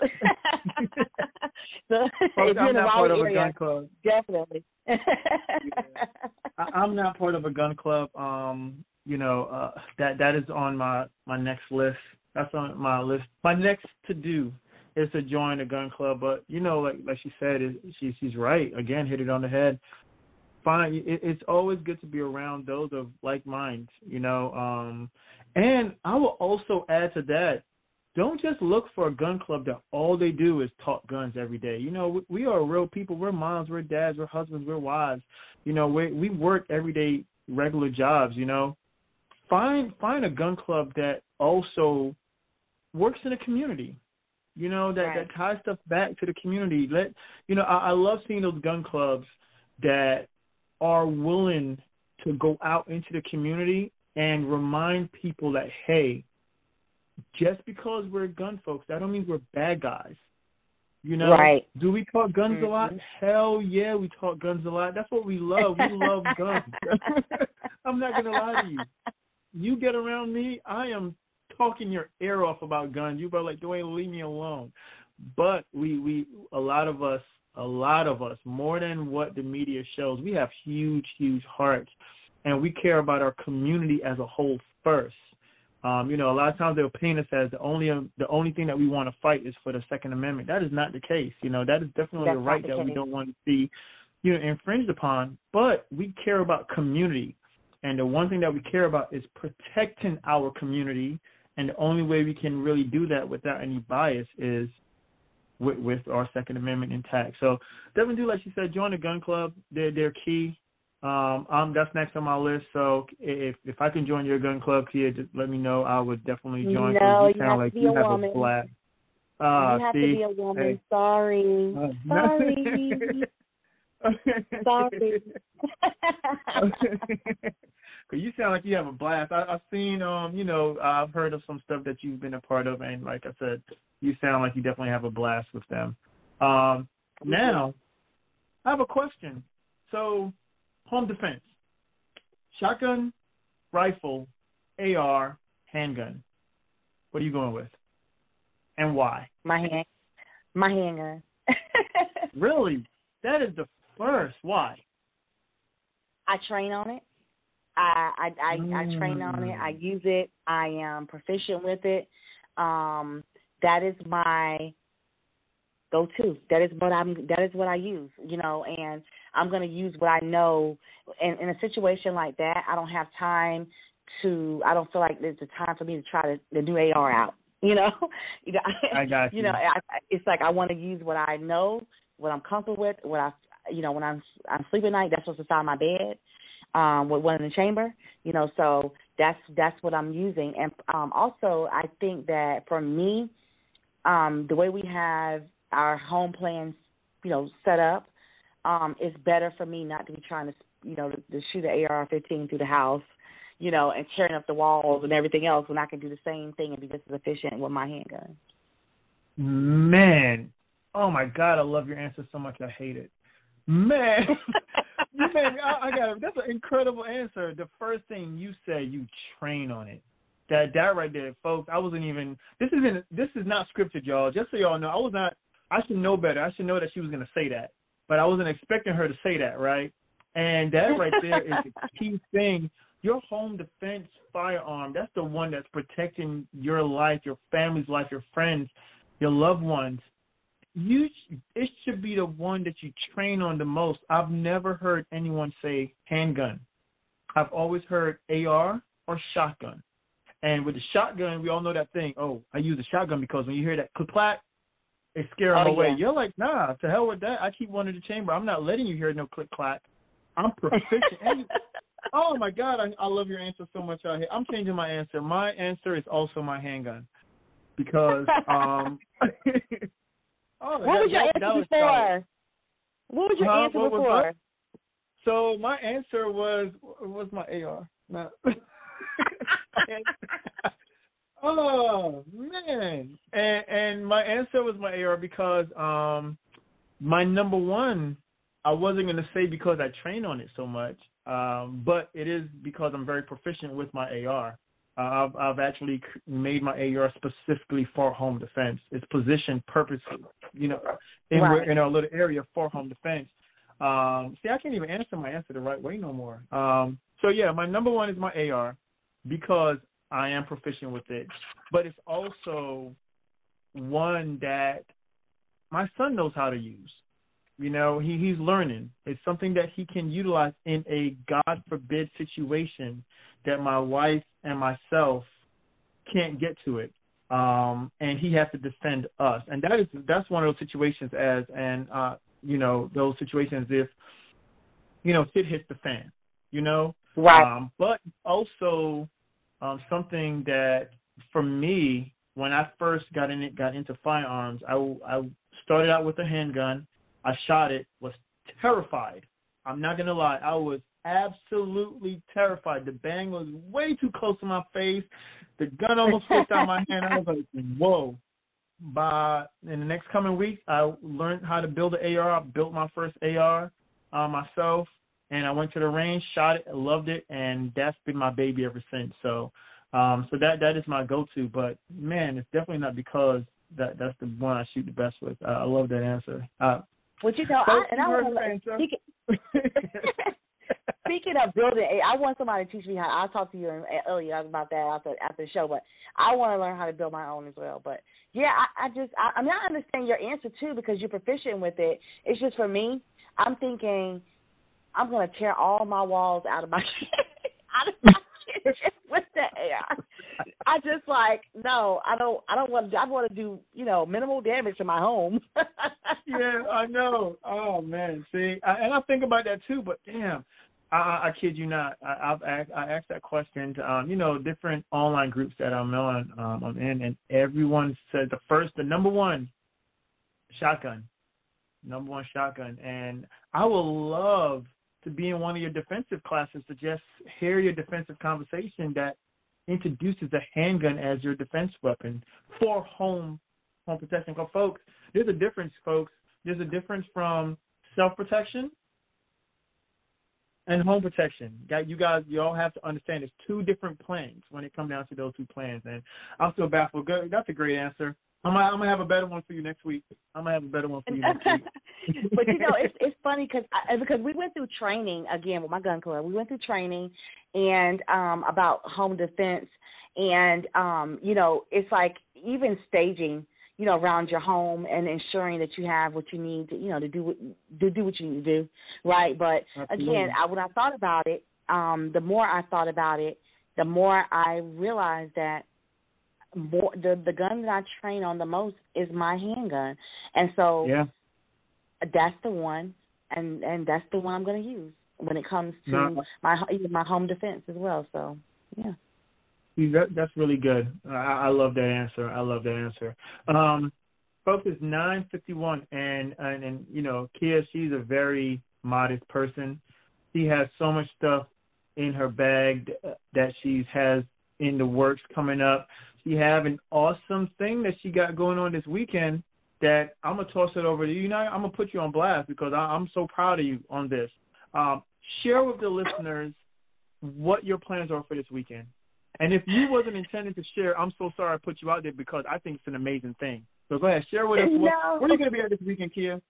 so, well, I'm not part of a gun club. Definitely. yeah. I, I'm not part of a gun club. Um, you know, uh, that that is on my, my next list. That's on my list. My next to do is to join a gun club. But, you know, like like she said, it, she she's right. Again, hit it on the head. Fine. It, it's always good to be around those of like minds, you know. Um, and I will also add to that, don't just look for a gun club that all they do is talk guns every day. You know, we, we are real people. We're moms, we're dads, we're husbands, we're wives. You know, we we work everyday regular jobs, you know. Find find a gun club that also works in a community, you know, that, right. that ties stuff back to the community. Let you know, I, I love seeing those gun clubs that are willing to go out into the community and remind people that, hey, just because we're gun folks, that don't mean we're bad guys. You know, right. do we talk guns mm-hmm. a lot? Hell yeah, we talk guns a lot. That's what we love. You know, right. do we talk guns mm-hmm. a lot? Hell yeah, we talk guns a lot. That's what we love. We love guns. I'm not gonna lie to you. You get around me, I am talking your ear off about guns. You be like, Dwayne, leave me alone. But we, we, a lot of us, a lot of us, more than what the media shows, we have huge, huge hearts, and we care about our community as a whole first. Um, you know, a lot of times they'll paint us as the only um, the only thing that we want to fight is for the Second Amendment. That is not the case. You know, that is definitely That's a right that case. We don't want to see, you know, infringed upon. But we care about community, and the one thing that we care about is protecting our community. And the only way we can really do that without any bias is with, with our Second Amendment intact. So definitely do, like you said, join the gun club. They're they're key. Um, um, that's next on my list. So if if I can join your gun club, Kia, just let me know. I would definitely join. No, you, you have like to be you a have woman. A blast. Uh, you have see? to be a woman. Hey. Sorry. Uh, Sorry. Sorry. Cause you sound like you have a blast. I, I've seen, um, you know, I've heard of some stuff that you've been a part of, and like I said, you sound like you definitely have a blast with them. Um, now, I have a question. So, home defense, shotgun, rifle, A R, handgun. What are you going with, and why? My hand, my handgun. Really? That is the first. Why? I train on it. I I I, mm. I train on it. I use it. I am proficient with it. Um, that is my go-to. That is what I'm. That is what I use. You know, and I'm going to use what I know. And in a situation like that, I don't have time to. I don't feel like there's a time for me to try to the new A R out. You know, you know. I got you. You know, I, it's like I want to use what I know, what I'm comfortable with, what I. You know, when I'm I'm sleeping at night, that's what's inside my bed. Um, with one in the chamber, you know, so that's that's what I'm using. And um, also, I think that for me, um, the way we have our home plans, you know, set up, um, it's better for me not to be trying to, you know, to, to shoot an A R fifteen through the house, you know, and tearing up the walls and everything else when I can do the same thing and be just as efficient with my handgun. Man, oh my God, I love your answer so much. I hate it. Man, man, I, I got it. That's an incredible answer. The first thing you said, you train on it. That that right there, folks. I wasn't even. This isn't. This is not scripted, y'all. Just so y'all know, I was not. I should know better. I should know that she was gonna say that, but I wasn't expecting her to say that, right? And that right there is the key thing. Your home defense firearm. That's the one that's protecting your life, your family's life, your friends, your loved ones. You, it should be the one that you train on the most. I've never heard anyone say handgun. I've always heard A R or shotgun. And with the shotgun, we all know that thing. Oh, I use a shotgun because when you hear that click-clack, it scares them oh, away. Yeah. You're like, nah, to hell with that. I keep one in the chamber. I'm not letting you hear no click-clack. I'm proficient. and, oh, my God, I, I love your answer so much out here. I'm changing my answer. My answer is also my handgun because um, – Oh, what that, was your that, answer that was before? Solid. What was your huh? answer what before? Was so my answer was was my A R. No. Oh man, and and my answer was my A R because um my number one I wasn't gonna say because I train on it so much, um but it is because I'm very proficient with my A R. Uh, I've, I've actually made my A R specifically for home defense. It's positioned purposely, you know, in, right. in our little area for home defense. Um, see, I can't even answer my answer the right way no more. Um, so, yeah, my number one is my A R because I am proficient with it. But it's also one that my son knows how to use. You know, he, he's learning. It's something that he can utilize in a God forbid situation that my wife and myself can't get to it. Um, and he has to defend us. And that is, that's one of those situations as, and, uh, you know, those situations if, you know, shit hits the fan, you know? Right. Um, but also um, something that for me, when I first got in it, got into firearms, I, I started out with a handgun. I shot it, was terrified. I'm not going to lie. I was absolutely terrified. The bang was way too close to my face. The gun almost slipped out of my hand. I was like, whoa. by in the next coming weeks, I learned how to build an A R. I built my first A R uh, myself, and I went to the range, shot it, loved it, and that's been my baby ever since. So, um, so that that is my go-to. But man, it's definitely not because that that's the one I shoot the best with. Uh, I love that answer. Uh, Well, you know, I, and I want to speak. Speaking of building, I want somebody to teach me how. I'll talk to you earlier about that after after the show, but I want to learn how to build my own as well. But yeah, I, I just, I, I mean, I understand your answer too because you're proficient with it. It's just for me, I'm thinking I'm going to tear all my walls out of my out of my kitchen with the air. I just like no, I don't, I don't want to. I want to do, you know, minimal damage to my home. Yeah, I know. Oh man, see, I, and I think about that too. But damn. I, I kid you not. I, I've asked, I asked that question to, um, you know, different online groups that I'm on, um, I'm in, and everyone said the first, the number one, shotgun, number one shotgun. And I would love to be in one of your defensive classes to just hear your defensive conversation that introduces a handgun as your defense weapon for home home protection. Because folks, there's a difference, folks. There's a difference from self-protection and home protection. You guys, you all have to understand there's two different plans when it comes down to those two plans. And I'm still baffled. Good. That's a great answer. I'm gonna, I'm gonna have a better one for you next week. I'm gonna have a better one for you next week. But you know, it's it's funny because because we went through training again with my gun club. We went through training and um, about home defense, and um, you know, it's like even staging, you know, around your home and ensuring that you have what you need to, you know, to do what, to do what you need to do, right? But Absolutely. Again, I, when I thought about it, um, the more I thought about it, the more I realized that more the the gun that I train on the most is my handgun, and so yeah. that's the one, and, and that's the one I'm going to use when it comes to no. my my home defense as well. So yeah. That, that's really good. I, I love that answer. I love that answer. Um, folks, it's nine fifty-one, and, and, and, you know, Kia, she's a very modest person. She has so much stuff in her bag that she has in the works coming up. She have an awesome thing that she got going on this weekend that I'm going to toss it over to you. You know, I'm going to put you on blast because I, I'm so proud of you on this. Um, share with the listeners what your plans are for this weekend. And if you wasn't intending to share, I'm so sorry I put you out there because I think it's an amazing thing. So go ahead, share with us. No. What, where are you going to be at this weekend, Kia?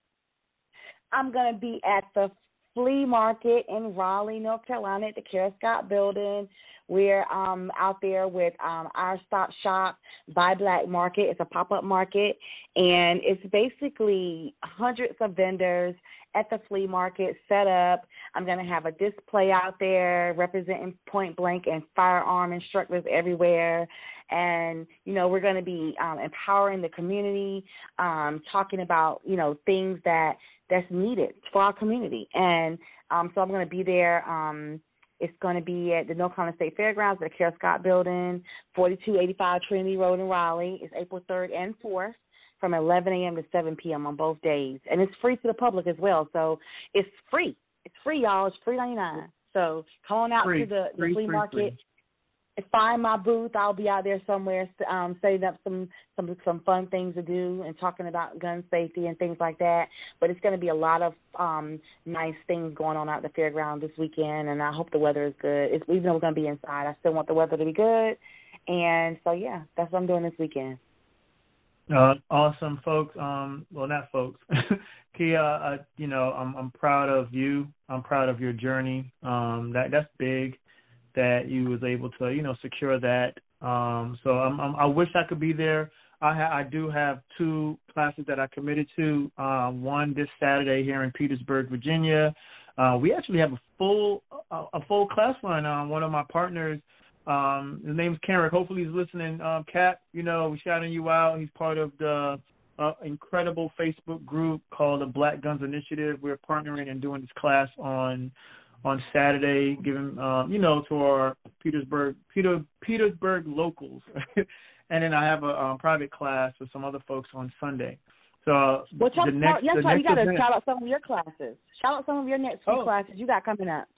I'm going to be at the flea market in Raleigh, North Carolina at the Kara Scott Building. We're um, out there with um, our Stop Shop Buy Black Market. It's a pop-up market, and it's basically hundreds of vendors at the flea market set up. I'm going to have a display out there representing point blank and firearm instructors everywhere. And, you know, we're going to be um, empowering the community, um, talking about, you know, things that that's needed for our community. And um, so I'm going to be there. Um, it's going to be at the North Carolina State Fairgrounds at the Kara Scott Building, forty-two eighty-five Trinity Road in Raleigh. It's April third and fourth. From eleven a.m. to seven p.m. on both days. And it's free to the public as well. So it's free. It's free, y'all. It's free ninety-nine. So come on out free, to the, the free, flea free, market. Free. Find my booth. I'll be out there somewhere um, setting up some, some, some fun things to do and talking about gun safety and things like that. But it's going to be a lot of um, nice things going on out at the fairground this weekend, and I hope the weather is good. It's, even though we're going to be inside, I still want the weather to be good. And so, yeah, that's what I'm doing this weekend. Uh, awesome, folks. Um, well, not folks. Kia, uh, you know, I'm I'm proud of you. I'm proud of your journey. Um, that that's big that you was able to, you know, secure that. Um, so I'm, I'm, I wish I could be there. I ha- I do have two classes that I committed to. Uh, one this Saturday here in Petersburg, Virginia. Uh, we actually have a full a, a full class line. Um, one of my partners. Um, his name's Kenrick. Hopefully he's listening. Um, Kat, you know, we're shouting you out. He's part of the uh, incredible Facebook group called the Black Guns Initiative. We're partnering and doing this class on on Saturday, giving, um, you know, to our Petersburg Peter, Petersburg locals. And then I have a um, private class with some other folks on Sunday. So well, the next, yeah, the so next you got to event, shout out some of your classes. Shout out some of your next few oh. classes you got coming up.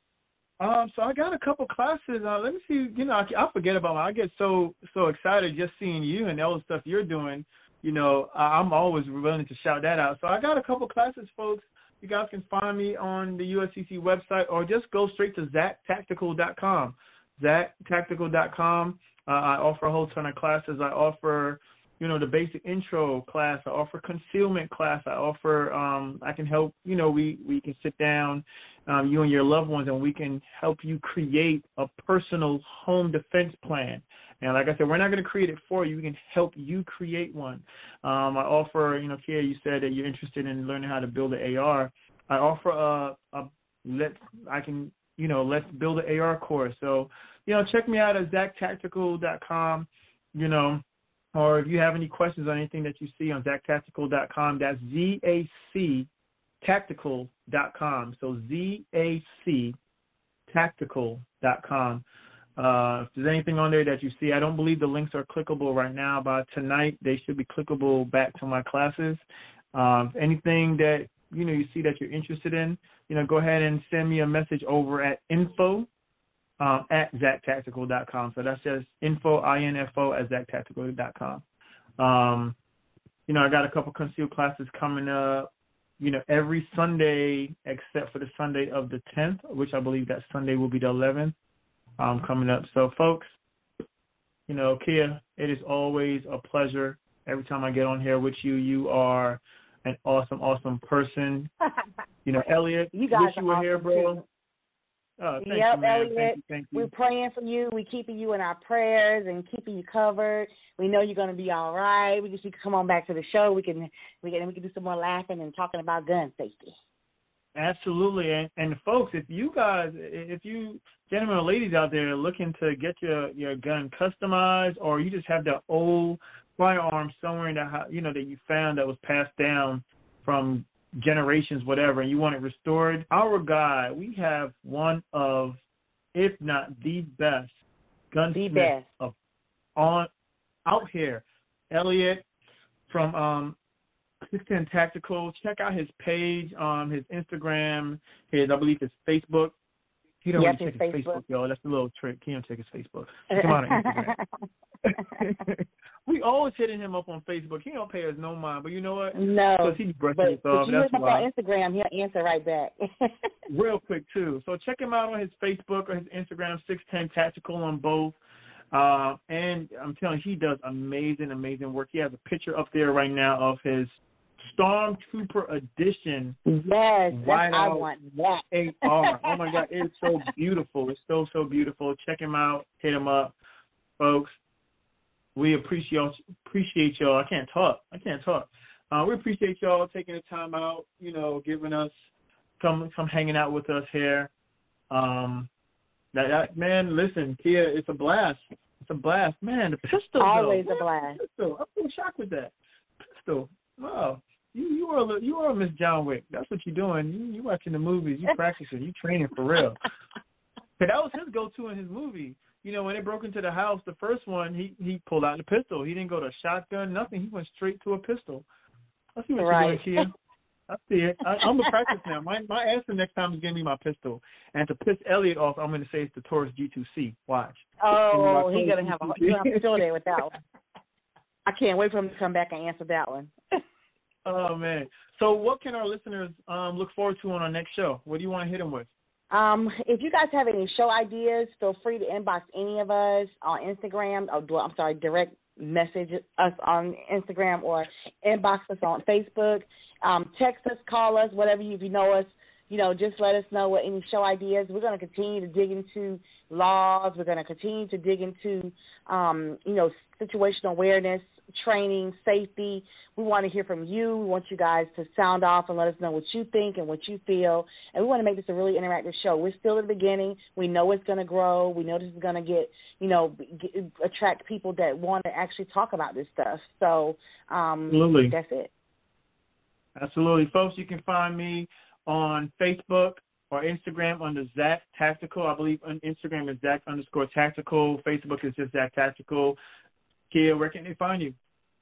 Um, so I got a couple classes. Uh, let me see. You know, I, I forget about them. I get so so excited just seeing you and all the stuff you're doing. you know, I'm always willing to shout that out. So I got a couple classes, folks. You guys can find me on the U S C C website or just go straight to Zach Tactical dot com. Zach Tactical dot com. Uh, I offer a whole ton of classes. I offer, you know, the basic intro class. I offer concealment class. I offer, um, I can help, you know, we, we can sit down, um, you and your loved ones, and we can help you create a personal home defense plan. And like I said, we're not going to create it for you. We can help you create one. Um, I offer, you know, Kia, you said that you're interested in learning how to build an A R. I offer a, a let's, I can, you know, let's build an A R course. So, you know, check me out at Zach Tactical dot com, you know, or if you have any questions on anything that you see on Zach Tactical dot com, that's Z A C Tactical dot com. So Z A C Tactical dot com. Uh, if there's anything on there that you see, I don't believe the links are clickable right now, but tonight they should be clickable back to my classes. Um, anything that, you know, you see that you're interested in, you know, go ahead and send me a message over at info um, at Zach Tactical dot com. So that's just info, I N F O, at Zach Tactical dot com. Um, you know, I got a couple concealed classes coming up, you know, every Sunday except for the Sunday of the tenth, which I believe that Sunday will be the eleventh. Um, coming up. So, folks, you know, Kia, it is always a pleasure every time I get on here with you. You are an awesome, awesome person. You know, Elliot, you guys wish you were awesome here, bro. Too. Oh, thank yep, you, man. Elliot, thank you, thank you. We're praying for you. We're keeping you in our prayers and keeping you covered. We know you're going to be all right. We just need to come on back to the show. We can we can we can do some more laughing and talking about gun safety. Absolutely, and, and folks, if you guys, if you gentlemen or ladies out there looking to get your, your gun customized, or you just have that old firearm somewhere in the, you know, that you found that was passed down from generations, whatever, and you want it restored, our guy, we have one of, if not the best, gunsmith of on out here, Elliot from um. six ten Tactical. Check out his page, um, his Instagram, his I believe his Facebook. He don't yep, really check his his Facebook. Facebook, y'all. That's a little trick. He don't check his Facebook. Check him out on Instagram. We always hitting him up on Facebook. He don't pay us no mind, but you know what? No, because he's brushing but us off. if you That's hit him why. on Instagram, he'll answer right back. Real quick too. So check him out on his Facebook or his Instagram, six ten Tactical on both. Uh, and I'm telling you, he does amazing, amazing work. He has a picture up there right now of his Stormtrooper Edition. Yes, White I want that. A R. Oh my God, it's so beautiful. It's so so beautiful. Check him out. Hit him up, folks. We appreciate appreciate y'all. I can't talk. I can't talk. Uh, we appreciate y'all taking the time out. You know, giving us come come hanging out with us here. Um, that, that man, listen, Kia, it's a blast. It's a blast, man. The pistol, always though. a blast. Pistol. I'm so shocked with that pistol. Wow. You you are you are Miss John Wick. That's what you're doing. You you watching the movies. You practicing. You training for real. But that was his go-to in his movie. You know, when they broke into the house, the first one, he he pulled out the pistol. He didn't go to a shotgun, nothing. He went straight to a pistol. I see what right. you're doing, Kia. I see it. I, I'm gonna practice now. My my answer next time is gonna be my pistol. And to piss Elliot off, I'm gonna say it's the Taurus G two C. Watch. Oh, he's gonna have a he's gonna have to show there with that one. I can't wait for him to come back and answer that one. Oh man! So, what can our listeners um, look forward to on our next show? What do you want to hit them with? Um, if you guys have any show ideas, feel free to inbox any of us on Instagram. Or I'm sorry, direct message us on Instagram or inbox us on Facebook. Um, text us, call us, whatever you, if you know us. You know, just let us know what any show ideas. We're going to continue to dig into laws. We're going to continue to dig into, um, you know, situational awareness, training, safety. We want to hear from you. We want you guys to sound off and let us know what you think and what you feel. And we want to make this a really interactive show. We're still at the beginning. We know it's going to grow. We know this is going to get, you know, get, attract people that want to actually talk about this stuff. So um, Absolutely. That's it. Absolutely. Folks, you can find me on Facebook or Instagram under Zach Tactical. I believe on Instagram is Zach underscore Tactical. Facebook is just Zach Tactical. Kia, where can they find you?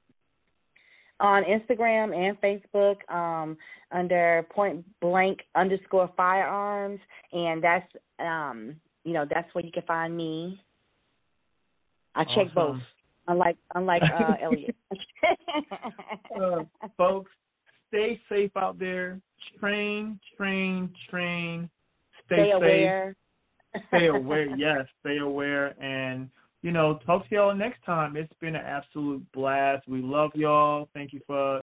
On Instagram and Facebook um, under point blank underscore firearms. And that's, um, you know, that's where you can find me. I check Awesome. both. Unlike unlike uh, Elliot. uh, folks, stay safe out there. Train, train, train. Stay, stay safe. aware. Stay aware. Yes, stay aware. And, you know, talk to y'all next time. It's been an absolute blast. We love y'all. Thank you for